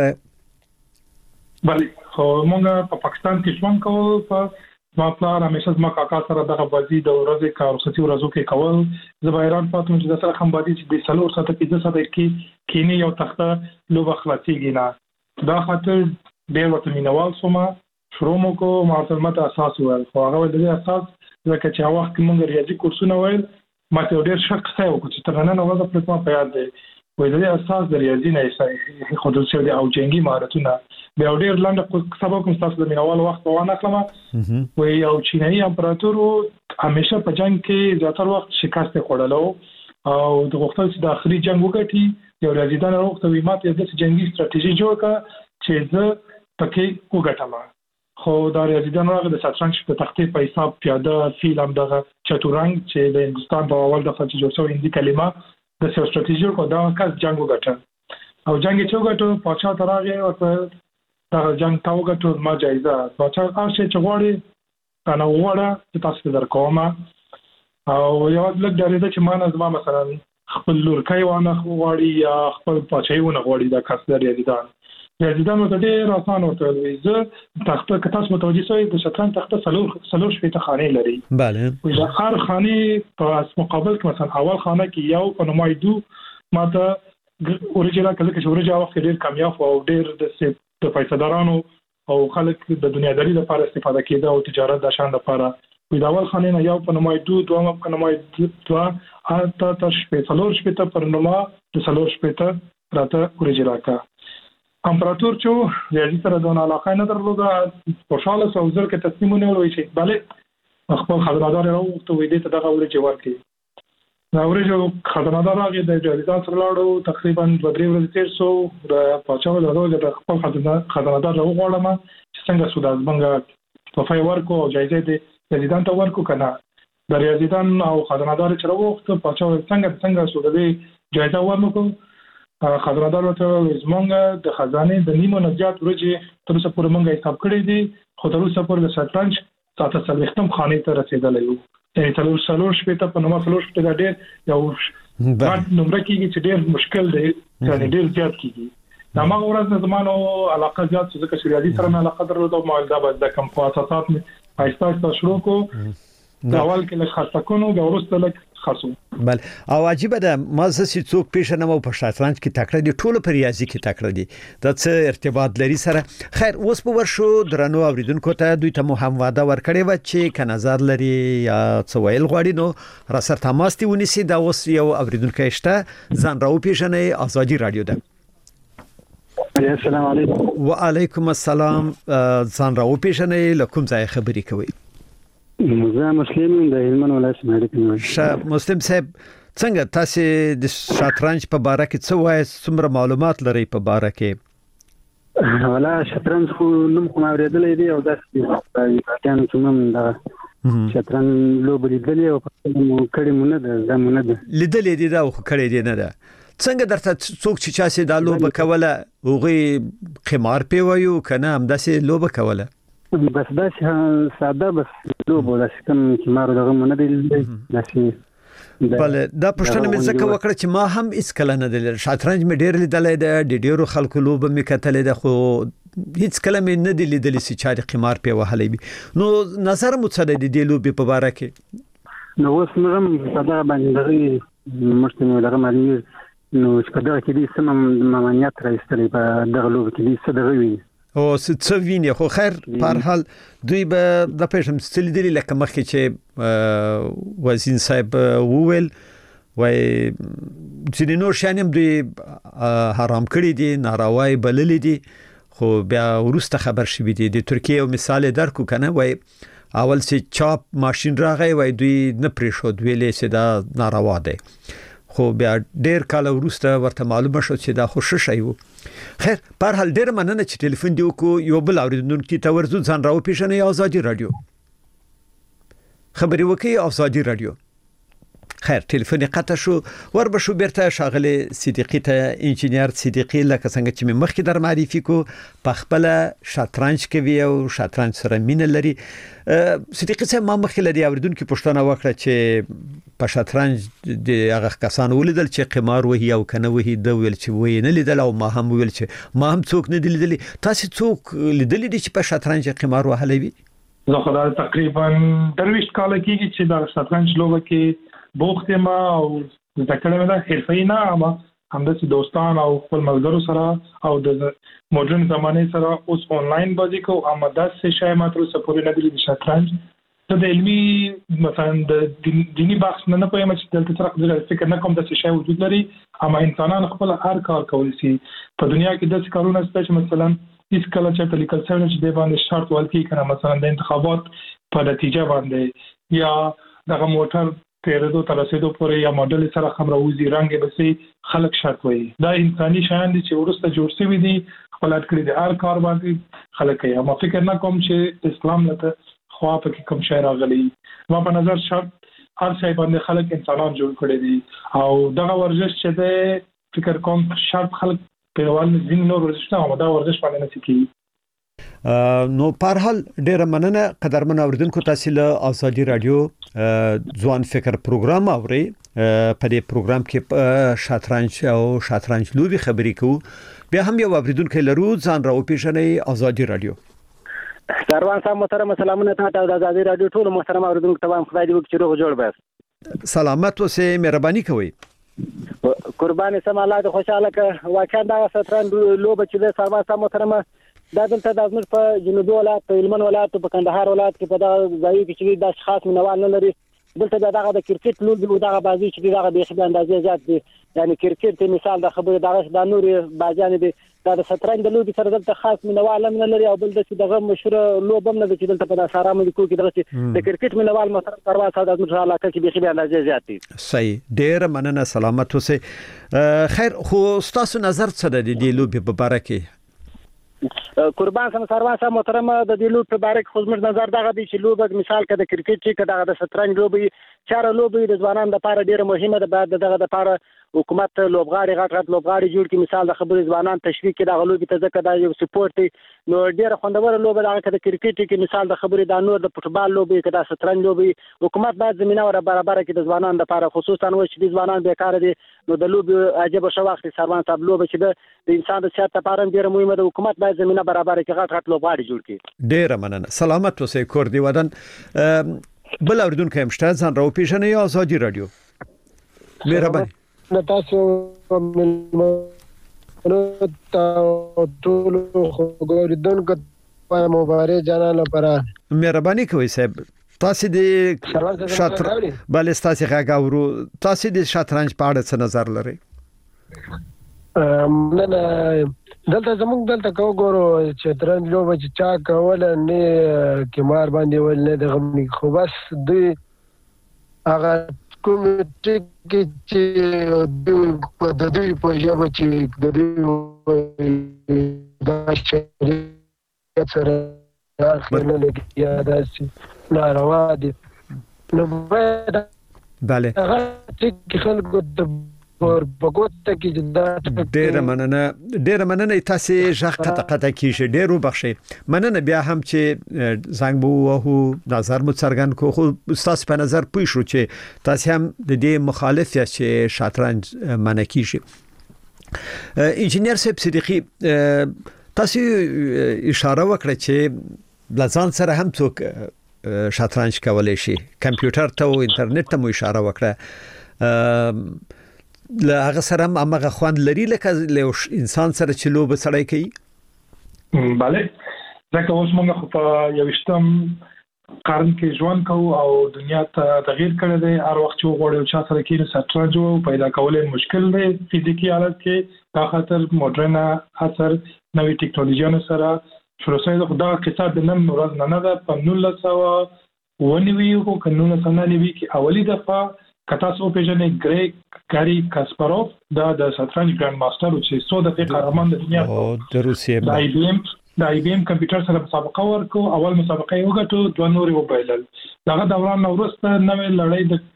کړه بله خو موږ په پاکستان کې ژوند کول په ما پلار همیشه ما کاکا سره دغه بازی د ورځې کار رخصتي ورځو کې کول زه ایران پاتم چې سره هم بازی چې د سلور ساعت کې د ساعت کې کینی یو تخته لوبه خلاصيږي نه دا خاطر ډېر وخت مینوال سوما شروع مو کو معلومات اساس وایي خو هغه د اساس ځکه چې هغه وخت موږ ریاضي کورسونه وایي ما ته ډېر شک ځای وکړ چې تر نن هغه په ما په یاد دی وایي د اساس د ریاضي نه یې خو د څه او جنگي مهارتونه به ډېر لاندې سبب کوم تاسو د مینوال وخت په وانه کلمه وایي او چینایي امپراتور همیشه په جنگ کې زیاتره وخت شکست خوړلو او د وختونو چې د اخري جنگ وګټي یو ریاضیدان وروسته ماته د جنگي ستراتیژي جوړ کړه چې زه پکې وګټم خو دا ریاضیدان هغه د شطرنج په تختې په حساب پیاده فیلم دغه چتورنګ چې د هندستان په اول دفعه چې جوړ شو هندي کلمه د ستراتیژي کو دا کس جنگ وګټه او جنگ چې وګټو پاچا ترغه او دا جنگ تا وګټو ما جایزه پاچا هغه چې غواړي انا وړه چې تاسو درکوما او یو لږ درېده چې ما نظم مثلا خپل لورکای وانه غواړي یا خپل پاچایونه غواړي دا کس د ریاضیدان ته ډېر آسان وته زه تخته کتاس متوجي سوی د شطرنج تخته سلور شپې ته خانه لري بله وي د هر خانه په مقابل کې مثلا اول خانه کې یو په نمایدو ماته اوريجینال کله چې اوريجا وخت ډېر کامیاب او ډېر د پیسادارانو او خلک د دنیاداري لپاره استفاده کېده او تجارت د شان لپاره وي د اول خانه نه یو په نمایدو دوه په نمایدو دوه اته تر شپې سلور شپې ته پر نما د سلور شپې ته راته اوريجینال کا امپراتور چې ریاضي سره د علاقه نه درلوده خوشاله سو ځل کې تسلیمونه وایي چې bale خپل خدمتدار راوغته وې دې ته دغه ورې ورکړي دا ورې خدمتدار هغه د ریاضیدان سره لاړو تقریبا 2-3 ورځې تیر سو د پاچا له خپل خدمتدار راوغړم چې څنګه سودا څنګه په فای ورکو او جایزه دې ریاضیدان ته ورکو کنه د ریاضیدان او خدمتدار چې راوغته پاچا څنګه سودا دې جایزه ورنکو خدمتدار ته زمونږ د خزانه د نیمو نه زیات ورځې تر اوسه پورې مونږه حساب کړی دي خو تر اوسه پورې د شطرنج ساته سلوختم خانه ته رسیدلی یو یعنی تر سلور شپې ته په نومه سلور شپې دا ډېر یو باندې نمبر کېږي چې ډېر مشکل دی یعنی ډېر زیات کېږي دا ما ورځ زمانو علاقه زیات څه چې ریاضي سره علاقه درلوده او دا د کم اساسات مې آیسته شروع کو دا اول کې له خاصکونو د ورسته لک خاصو بل او عجیب ده ما زسي څوک پیژنم او په شطرنج کې تکړه دي ټول په ریاضي کې تکړه دي دا څه ارتباط لري سره خیر اوس په ورشو درنو اوریدونکو ته دوی ته هم واده ورکړي و چې ک نظر لري یا څه ویل غواړي نو را سره تماس دی ونیسي دا اوس یو اوریدونکو شته ځان راو پیژنې ازادي رادیو ده السلام علیکم وعلیکم السلام ځان راو پیژنې لکم ځای خبري کوي زه مسلم د هلمند ولایت نه یم مسلم صاحب څنګه تاسو د شطرنج په باره کې څه وایي څومره معلومات لري په باره کې ولا شطرنج خو نوم کوم اوریدلې دی او داسې کان څومره د شطرنج لوب لیدلې او کړي مونږ نه ده زمونه ده لیدلې دي دا خو کړي دي نه ده څنګه درته څوک چې چاسه د لوب کوله هغه قمار پیوایو کنه هم داسې لوب کوله بس داسې ساده بس لوب داسې کوم چې مارو دغه مونږ نه دی داسې بل دا پښتنه مې ځکه وکړه چې ما هم اس کله نه دل شطرنج مې ډېر لیدلې ده ډېرو خلکو لوب مې کتلې ده خو هیڅ کله مې نه دی لیدلې چې چاري قمار په وهلې وي نو نظر مو څه دی د لوب په باره کې نو اوس موږ په دا باندې دغه مشتمل دغه معلومي نو څنګه کې دي سم ممانعت راځي په دغه لوب کې دي څه دغه وي او څه ویني خو خیر په هر حال دوی به د پېښم ستل دي لکه مخکې چې وزین صاحب وویل وای چې نور شانم دوی حرام کړی دي ناراوای بللی دي خو بیا ورسته خبر شوی دي د ترکیه او مثال درکو کنه وای اول چې چاپ ماشين راغی وای دوی نه پریښود ویلې چې دا ناروا دی خو بیا ډېر کال وروسته ورته معلومه شو چې دا خو شي وو خیر په هر ډېر مننه چې ټلیفون دی وکړو یو بل اوریدونکو ته ورزو ځان راو پیژنې ازادي رادیو خبري وکي ازادي رادیو خیر ټلیفون قطع شو وربشو بیرته شاغله صدیقی ته انجینیر صدیقی لکه څنګه چې مخکې در معرفي کو په خپل شطرنج کوي او شطرنج سره مینه لري صدیقی څه ما مخکې لري اوریدونکو پښتنه وکړه چې په شطرنج د هغه کسان ولیدل چې قمار وهي او کنه وهي د ویل چې وې نه لیدل او ما هم ویل چې ما هم څوک نه لیدل تاسو څوک لیدل دي چې په شطرنج قمار وهلې وي زه خدای تقریبا 23 کال کېږي چې د شطرنج لوبه کې بوخت ما او د کلمه د حرفي نه اما همداسې دوستان او خپل ملګرو سره او د موډرن زمانه سره اوس آنلاین بازی کو اما داسې شای ماتره سپوري نه دي شطرنج د علمي مثلا د دینی بحث نه پوهیم چې دلته سره فکر نه کوم د څه شی وجود لري اما انسانان خپل هر کار کولی شي په دنیا کې د کارونه ستاسو چې مثلا هیڅ کله چې لیکل شوی چې د باندې شرط ولکې کنه مثلا د انتخابات په نتیجه باندې یا دغه موټر تیرېدو تر رسیدو پورې یا ماډل سره خبروزي رنگ به خلک شرط وي دا انساني شیان دي چې ورسته جوړ شوی دي خپل اټکړي دي هر کار باندې خلک یې ما فکر نه کوم چې اسلام له خوا په کوم شی راغلي ما په نظر شرط هر شی باندې خلک انسانان جوړ کړي دي او دغه ورزش چې د فکر کوم شرط خلک په ول ځین نور ورزش نه دا ورزش باندې نه سکی نو په هر حال ډیره مننه قدرمن اوریدونکو تاسو له ازادي رادیو ځوان فکر پروګرام اوري په دې پروګرام کې شطرنج او شطرنج لوبي خبرې کوو بیا هم یو اوریدونکو لرو ځان راو پیژنې ازادي رادیو سروان صاحب محترم سلامونه ته د ازادي رادیو ټول محترم اوریدونکو ته خدای دې وکړي روغ جوړ به سلامت اوسه مهرباني کوئ قربان سم الله دې خوشاله ک واقعا دا شطرنج لوبه چې د سروان صاحب محترم دا دلته د ازمیر په جنوبي ولایت په هلمند ولایت په کندهار ولایت کې په دا ځای کې چې د اشخاص منوال نه لري دلته دغه د کرکټ لوبي دغه بازي چې دغه به خبر اندازې زیات دي یعنی کرکټ مثال د خبره دغه د نور باجان دي دا د شطرنج د لوبي سره دلته خاص منوال نه لري او بل د دغه مشهور لوبم نه چې دلته په سارا مې کو کې دغه د کرکټ منوال محترم پرواز صاحب د علاقه کې به خبر اندازې زیات دي صحیح ډیر مننه سلامت اوسه خیر خو تاسو نظر څه د دې لوبي په اړه کې قربان سم سروان صاحب محترم د دې لوب په اړه خو زموږ نظر دغه دی چې لوب مثال کده کرکټ چې کده د شطرنج لوبي چاره لوبي د ځوانانو لپاره ډیره مهمه ده بعد دغه لپاره حکومت لوبغاړي غټ لوبغاړي جوړ کړي مثال د خبرې ځوانان تشویق کړي دغه لوبي ته ځکه دا یو سپورت نو ډیره خوندور لوبه ده کده کرکټ کې مثال د خبرې د نور د فوتبال لوبي کده شطرنج لوبي حکومت باید زمينه ور برابر کړي د ځوانانو لپاره خصوصا و چې د ځوانان بیکار دي نو د لوبي عجیب شواخ سروان صاحب لوبه چې د انسان د صحت لپاره ډیره مهمه ده حکومت باید زمينه برابر کړي غټ لوبغاړي جوړ کړي ډیره مننه سلامت اوسئ کور دی ودان بل اوریدونکو هم شته ځان راو پیژنې ازادي رادیو مهرباني تاسو نو ټول خوګوریدونکو په مبارک جنان لپاره مهرباني کوئ صاحب تاسو د شطرنج بل تاسو غاورو تاسو د شطرنج په اړه څه نظر لرئ نه دلته زموږ دلته کو ګورو شطرنج لوبه چې چا کول نه کمار باندې ول نه دغه خو بس دوی هغه کوم ټکی چې د دوی په ژبه چې د دوی د شریعت سره اخیرا لګي یا داسې ناروا دي نو باید بله هغه چې خلکو د پګوت کې ډېر مننه تاسو ژغ قطه کیږي ډېر وبخښي مننه بیا هم چې زنګ بو وو نظر مو څرګند کو خو تاسو په نظر پوي شو چې تاسو هم د دې مخالف یاست چې شطرنج منع کیږي انجینیر صاحب صدیقی تاسو اشاره وکړه چې لزان سره هم څوک شطرنج کولای شي کمپیوټر ته او انټرنیټ ته مو اشاره وکړه له هغه سره هغه خوان لري لکه انسان سره چې لوب سړی کوي bale ځکه اوس موږ په یوشتم قرن کې ژوند کوو او دنیا ته تغییر کړی دی هر وخت چې وګورئ چې سره کې شطرنج پیدا کولای مشکل دی فزیکی حالت کې په خاطر موډرن اثر نوې ټیکنالوژي سره شروع شوی دا قصه د نن ورځ نه ده په 1990 او قانون سنانوي کې اولی دفعه کتاسو پیژنې ګری کاسپاروف دا د شطرنج ګراند ماستر چې 100 دقیقې قهرمان د دنیا او د روسیې د آی بی ایم کمپیوټر سره مسابقه ورکو اول مسابقه یې وګټو دوه نورې وبایلل دغه دوران وروسته نوې لړۍ د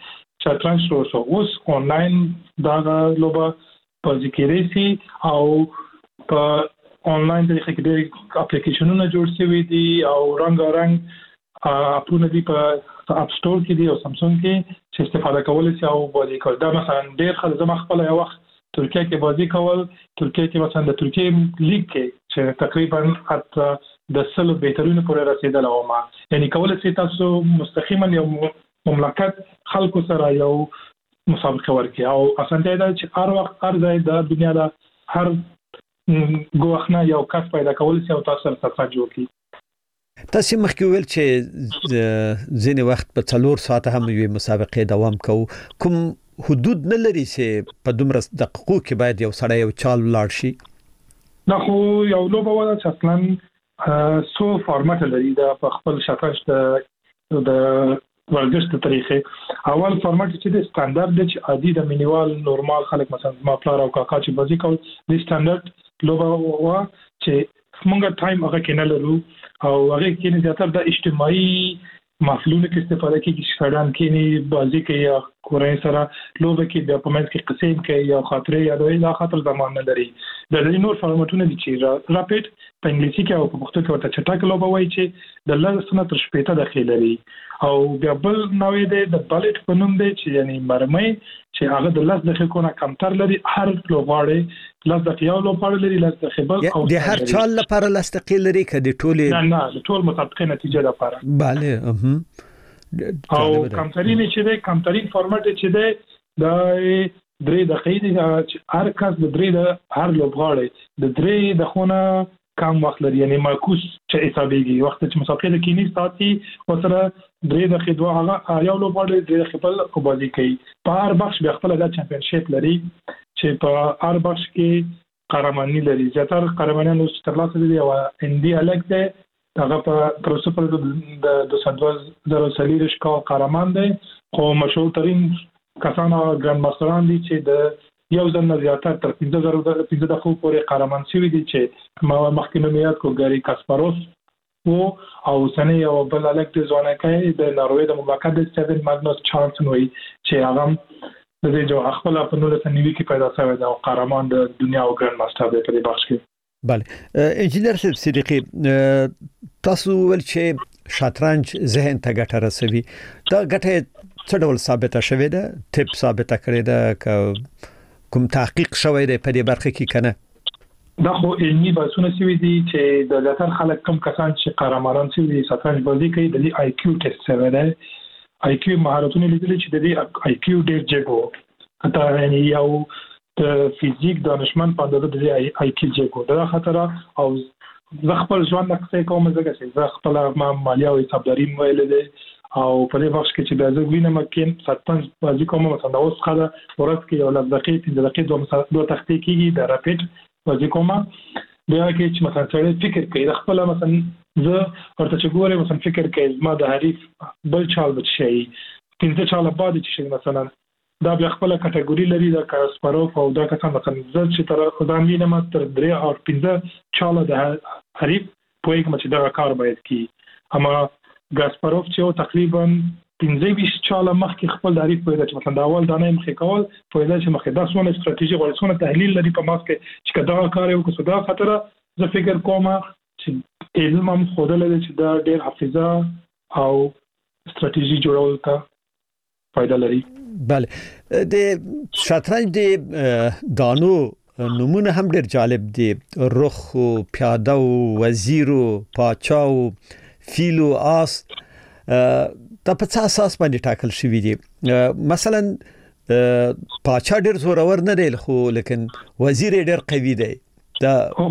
شطرنج شروع شو اوس آنلاین دا لوبه بازی کېدای شي او په آنلاین طریقه کې د اپلیکیشنونو جوړ شوي دي او رنګارنګ اپونه دي په اپ سٹور کې دي او سامسونګ کې چې استفاده کولای شي او بازی کول. دا مثلا ډېر خلک زما خپل یو وخت ترکیه کې بازی کول، ترکیه کې مثلا د ترکیه لیګ کې چې تقریبا حتی د سلو بهترینو پورې رسیدل او ما یعنی کولای شي تاسو مستقیما یو مملکت خلکو سره یو مسابقه ورکړي او اسانه ده چې هر وخت هر ځای د دنیا د هر ګوښنه یو کس پیدا کول شي او تاسو سره جوړ کړي. تاسو مخکې ویل چې ځینې وخت په 4 ساعت هم یو مسابقه دوام کوم حدود نه لري چې په دومره دقیقو کې باید یو سړی یو چال لاړ شي؟ دا خو یو لوبه ولا چې اصلا سو فارمټ لري دا په خپل شطرنج د ورزش د طریقې اول فارمټ چې د سټانډرډ د عادي د مینیوال نورمال خلک مثلا ما پلار او کاکا چې بازی کول د سټانډرډ لوبه وا چې موږ ټایم هغه کې نه لرو او هغه کې نه زیاتره د اجتماعي محفلونو کې استفاده کیږي چې فردان کې نه بازی کوي یا کورې سره لوبه کې د پمنټ کې قسم کوي یا خاطرې یادوي دا خاطر زمان نه لري. د دې نور فارمټونه دي چې راپټ په انګلیسي کې او په پښتو کې ورته چټک لوبه وایي چې د لږ تر شپږ دقیقې لري او بیا بل نوې ده د بالټ په نوم دی چې یعنی مرمۍ چې هغه د 10 دقیقو نه کمتر لري. هر لوبغاړی 10 دقیقې لوبغاړی لري 10 دقیقې بل او د هر چال لپاره 10 دقیقې لري کدي ټوله نه د ټول مسابقې نتیجه لپاره. bale او کمترین چې ده کمترین فارمټ چې ده د 3 دقیقې هر کس د 3 د هر لوبغاړی د 3 د خونه کم وخت لري یعنی معکوس چې حسابيږي وخت چې مسابقه د کینی ساتي او سره 3 دقیقې دوه هغه یو لوبغاړی 3 دقیقې بل بازی کوي. په هر بخش به خپل د چمپیونشیپ لري چې په هر بخش کې قهرماني لري. زیاتره قهرمانانو ترلاسه دي او اندي الګ ده هغه په پروسپر د 2023 کال قهرمان دی او مشهور ترين کسانو ګراند ماستران دي چې د یو ځل نه زیاتره تر 15 دقیقو پورې قهرمان شوی دي چې مخکې نومیات کو ګاری کاسپاروف او سنه یو بل الګ د ځوانکای د ناروې د مبارکت د 7 ماګنوس چارلز وی چې هغه د دې جو خپل په 1990 کې پیدا شوی دی او قهرمان د دنیا او ګراند ماستر دی په دې بخش کې. bale انجینر صدیقی تاسو ول چې شطرنج ذهن ته ګټه رسوي دا ګټه څه ډول ثابته شوې ده ټیپ ثابته کړې ده کوم تحقیق شوی دی په دې برخه کې کنه؟ دا خو علمي بحثونه شوي دي چې د زیاتره خلک کم کسان چې قهرمانان شوي شطرنج بازی کوي د دې آی کیو ټیسټ شوی دی. آی کیو مهارتونه لیدل چې د دې آی کیو ډېر جګو حتی یعنی یو د فزیک دانشمند په اندازه د دې آی کیو جګو دا خطر او زه خپل ژوند نقصې کوم زه خپل مالیا او حسابداري ویل دي او په دې وخت کې چې د زوینه مکین شطرنج بازی کوم مثلا اوس خاله ورځ کې یو 10 دقیقې 15 دقیقې دوه تختې کېږي د راپټ بازی کوم بیا کې چې مثلا څه فکر کوي خپل مثلا زه ورته چې ګورم مثلا فکر کوي ما د حریف بل چال بچي 15 چاله بعد چې مثلا دا بیا خپل کټګوري لري د کاسپاروف او دا کسان مثلا زه چې تر خدام نه ما تر 3 او 15 چاله د حریف په یک مچ دا کار باید کی اما کاسپاروف چې تقریبا 15 چاله مخکې خپل د حریف په اړه چې مثلا دا اول دانه مخکې کول په اړه چې مخکې دا څونه ستراتیژي غوړ څونه تحلیل لري په ماسک چې کدا کار یو کو صدا خطر زه فکر کوم چې علم هم خوده لري چې دا ډېر حافظه او ستراتیژي جوړول ته فائدہ لري. bale د شطرنج د دانو نمونه هم ډېر جالب دي رخ او پیاده او وزیر او پاچا او فیل او آس دا په څه اساس باندې ټاکل شوی دي؟ مثلا پاچا ډېر زورور نه دی خو لیکن وزیر ډېر قوي دی. دا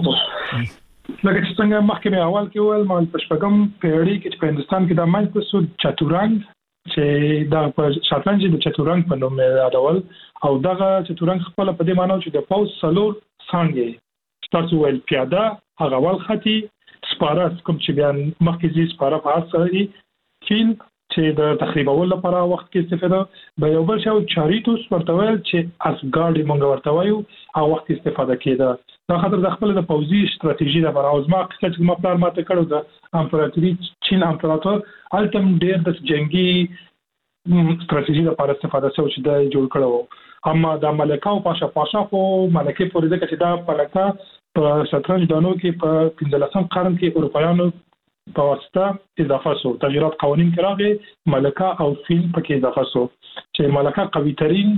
لکه چې څنګه مخکې اول کې ول مال پښپغم پیړۍ کې په هندستان کې د مایکرو سود چتورنګ چې دا په شطرنج د چتورنګ په نوم یادول او دغه چتورنګ خپل په دې معنی چې د پاوس سلور څنګه تاسو ول پیاده هغه ول خطي سپاره کوم چې بیان مخکې زی سپاره په اصلي فیل چې د تخریبولو لپاره وخت کې استفاده به یو بل شاو چاریتوس ورته ویل چې اسګارډ مونږ ورته وایو او وخت استفاده کېده دا خاطر د خپل د پوزي ستراتیژي لپاره او زما قصه چې ما پلان ماته کړو د امپراتوري چین امپراتور التم ډېر د جنگي ستراتیژي د لپاره استفاده شو چې د جوړ کړو. اما د ملکه او پاشا خو ملکه پورې د کچې دا ملکه په شطرنج دانو کې په 15 قرن کې اروپایانو په واسطه اضافه شو، تغییرات قوانین کې راغلي، ملکه او فیل پکې اضافه شو چې ملکه قوي ترين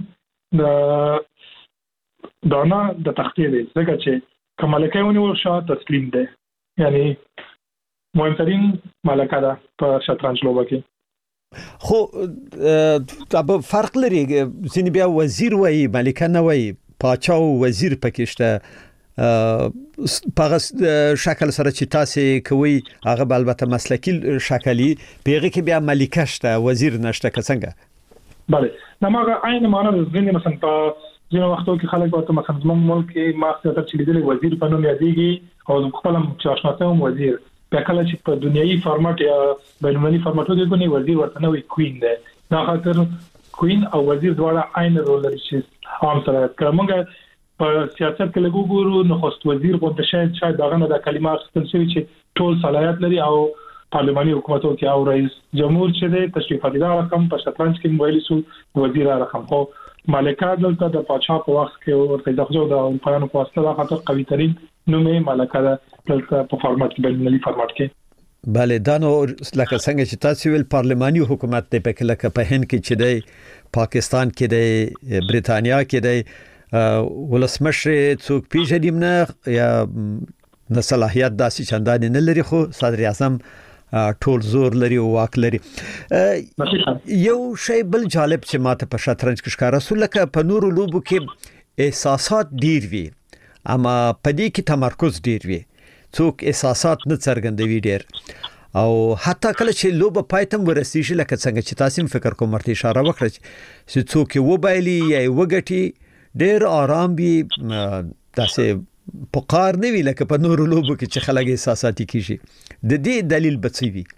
د دانا د تختې دی، ځکه چې کوم ملکه ونیول شو تسلیم ده، یعنی مهمترین ملکه ده په شطرنج لوبه کې. خو دا فرق لري، ځینې بیا وزیر وایي، ملکه نه وایي، پاچا او وزیر پکې شته. په شکل سره چې تاسو کوي هغه البته مسلکی شکلی پیغه کې بیا ملکه شته، وزیر نشته که څنګه؟ بله، نماغه عین معنا د ځینې مثلا په ځینې وختو کې خلک ورته مثلا زموږ ملک کې ما څه تر چې لیدل وزیر په نوم یادېږي او خپل چې آشناته هم وزیر، په کله چې په دنیوي فارمټ یا بینالمللي فارمټو کې کوي وزیر ورته نه وي، کوین ده. دا خاطر کوین او وزیر دواړه عین رول لري چې عام سره کومه په سیاست کې لګورو نو خو وزیر غوښتل شاید دغه نه د کلمه اخستل شي چې ټول صلاحیت لري او پارلماني حکومتو کې او رئیس جمهور چې د تشریفاتي دا رقم په شطرنج کې مویل سو وزیر رقم، خو ملکه دلته د پاچا په وخت کې ورته د خو د اروپایانو په واسطه د خاطر قوي ترين نومه ملکه دلته په فارمټ کې بینالمللي فارمټ کې. بله، دا نو لکه څنګه چې تاسو ویل پارلماني حکومت دی، په لکه په هند کې چې دی، پاکستان کې دی، بریتانیا کې دی، ولسمشر څوک پیژنیم نه یا نه صلاحیت داسې چندان نه لري، خو صدر اعظم ټول زور لري او واک لري. یو شی بل جالب چې ماته په شطرنج کې ښکارا سو، لکه په نورو لوبو کې احساسات ډیر وي اما په دې کې تمرکز ډیر وي، څوک احساسات نه څرګندوي ډیر، او حتی کله چې لوبه پایتم ورسیږي لکه څنګه چې تاسو فکر کوم مرته اشاره وکړه چې څوک وبایلی یا وګټي ډیر آرام وي، داسې پقار نه وی لکه په نورو لوبو کې چې خلک احساساتي کیږي. د دې دلیل بڅوي وي؟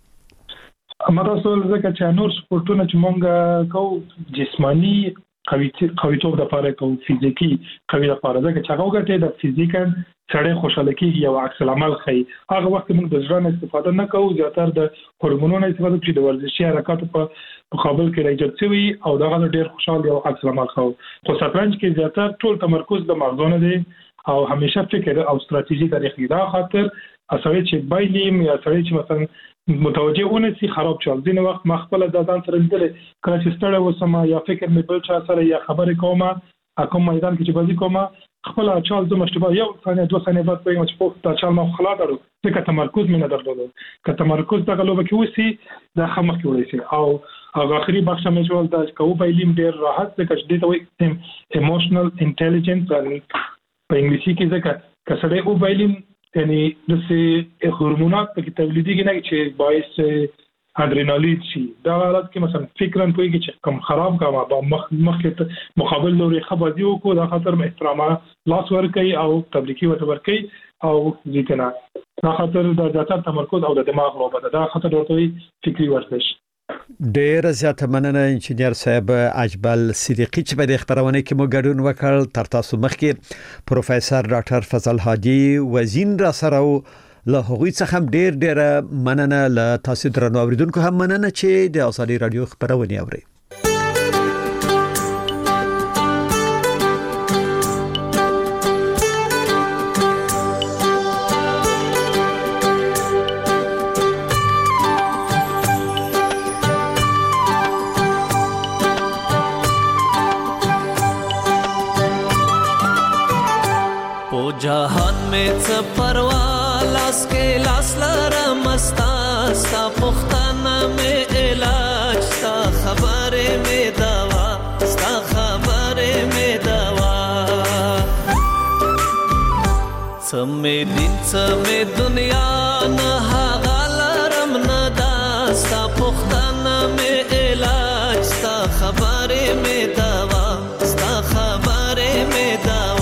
امر رسول ځکه چې نور سپورتونه چې مونږ کو جسمانی قویتوب د لپاره کو فزیکی قوی لپاره ځکه چې هغه ګټه د فزیکل سړی خوشاله کیږي او عکس العمل خي، هغه وخت موږ د ځان استفاده نه کوو، زیاتره د هورمونونو استفاده کوو چې د ورزشي حرکاتو په مقابل کې راځي شوی او دغه ډیر خوشاله او عکس العمل خو شطرنج کې زیاتره ټول تمرکز د مغزونه دی او همیشه فکر او استراتیژي طریقې دا خاطر اصلي چې بایلیم یا اصلي چې مثلا متوجه ونسي خراب چل دین وخت مخبل د ځان سره لیدل کله چې ستړی وسم یا فکر مې بل چا سره یا خبرې کومه کوم میدان کې چې بازی کومه خپل چال زما اشتباه یو ثانیه 2 ثانیې بعد په چې په تا چال ما خلا درو ځکه تمرکز مې نه درلود، که تمرکز د غلوبه کې وسی دا خمخ کې وړي سي او اخري بخښه مې جوړ دا کوو بایلیم ډیر راحت ځکه چې د وي ایموشنل انټيليجنس په انګلیسي کې ځکه کسړې او بایلیم یعنی د سي هورمونات په تولیدي کې نه چې باعث ادرینالین شي، دا حالت کې مثلا فکرن کوي چې کم خراب کما مخ مقابل لوري خبري او کو دا خاطر احترامه لاس ور کوي او تبلیغي ور کوي او ځکه دا خاطر د ذات تمرکز او د دماغ لوبه دا خاطر ورته فکری ورزش. ډیر زیاته مننه انجینیر صاحب اجبل صدیقی چې په دې خبرونه کې مو ګډون وکړ. تر تاسو مخکې پروفیسور ډاکټر فضل هادي وزین را سره له هغوی څخه هم ډیر مننه، له تاسو درنو اوریدونکو هم مننه چې د آزادي رادیو خبرونه اوري. जहान में परवा लास के लास लरम मस्ता सा पुख्ताना में इलाज सा खबरे में दवा सा खबरे में दवा समे दिन समे दुनिया न हागलरम न दास्ता पुख्ताना में इलाज सा खबरे में दवा सा खबरे में दवा.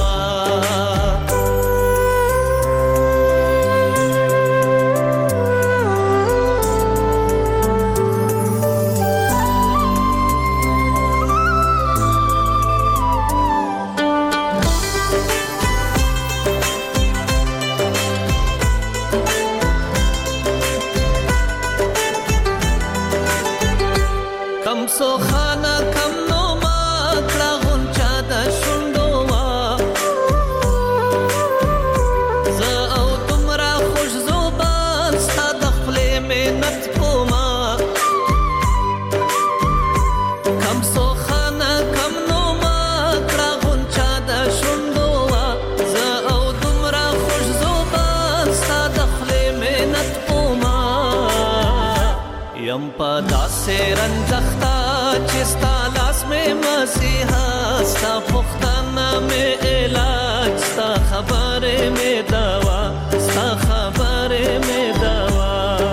یم پدا سے رنجختا چستا لاس میں مسیحا ستا پختانا میں علاج ستا خبر میں دوا ستا خبر میں دوا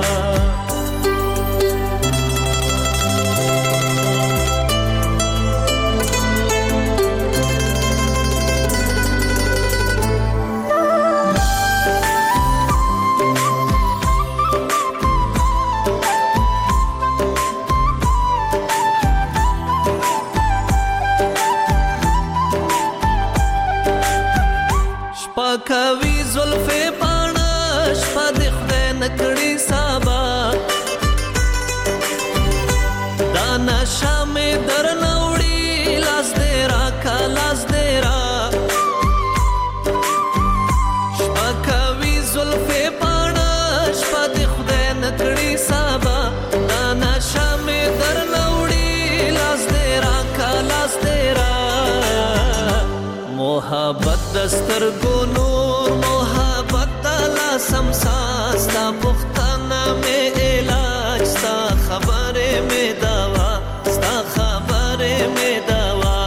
کوي زلفې پاڼه شپه د خدای نکړي سابا دا نشه مې درنه وړي لاس دې راکه لاس دې را شپه کوي زلفې پاڼه شپه د خدای نکړي سابا دا نشه مې درنه وړي لاس دې راکه لاس دې را محبت دستر کو نور محبت دلا سمسا ستا پختانا میں علاج ستا خبر میں دوا ستا خبر میں دوا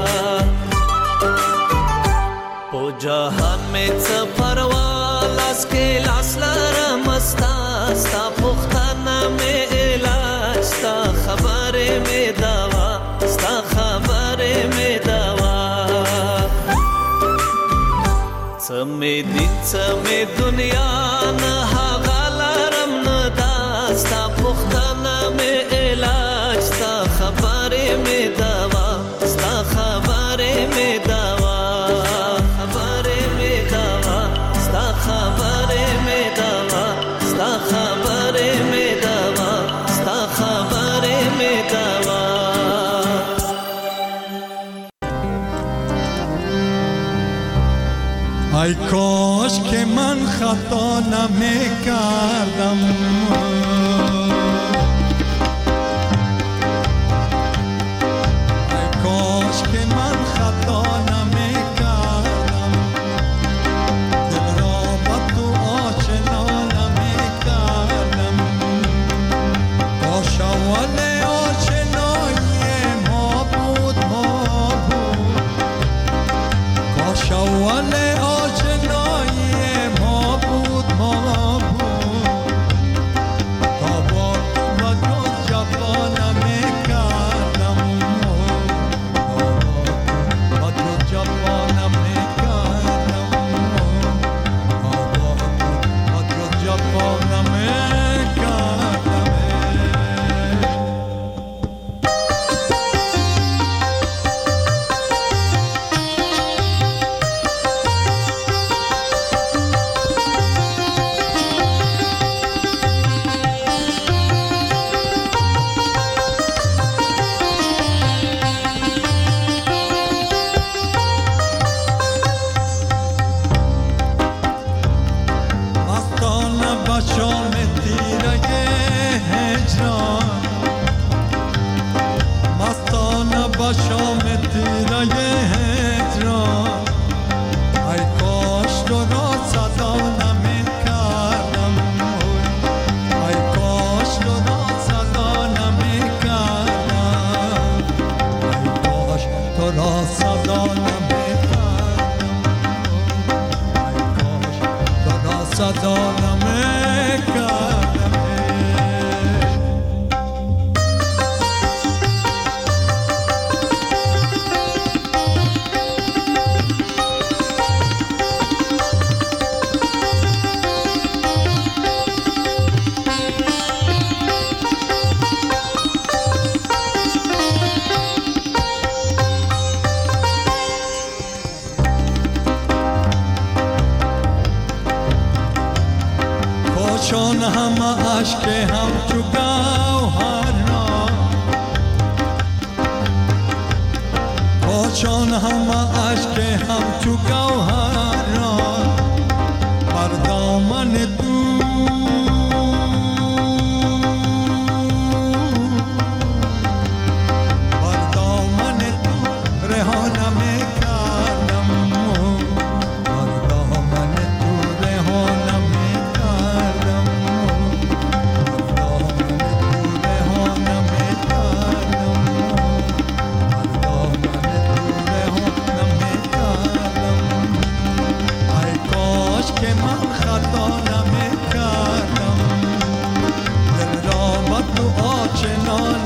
پو جہان میں چپروا لاس کے لاس لرمستا ستا پختانا میں علاج ستا خبر میں دوا ستا خبر میں دوا سمې دین سمې دنیا نه هغه لرم نه داستا پختانه مې علاج ستا خبرې مې دوا ستا خبرې مې دوا خبرې مې دوا ستا خبرې مې دوا ستا خبرې مې دوا ستا خبرې مې دوا ای کاش که من خطا نمی‌کردم ای کاش که من خطا نمی‌کردم دل را با تو آشنا نمی‌کردم کاش اول آشنایی ما بود کاش اول چون هم عشق هم تو گوهران چون هم عشق هم تو گوهران بر دامن جان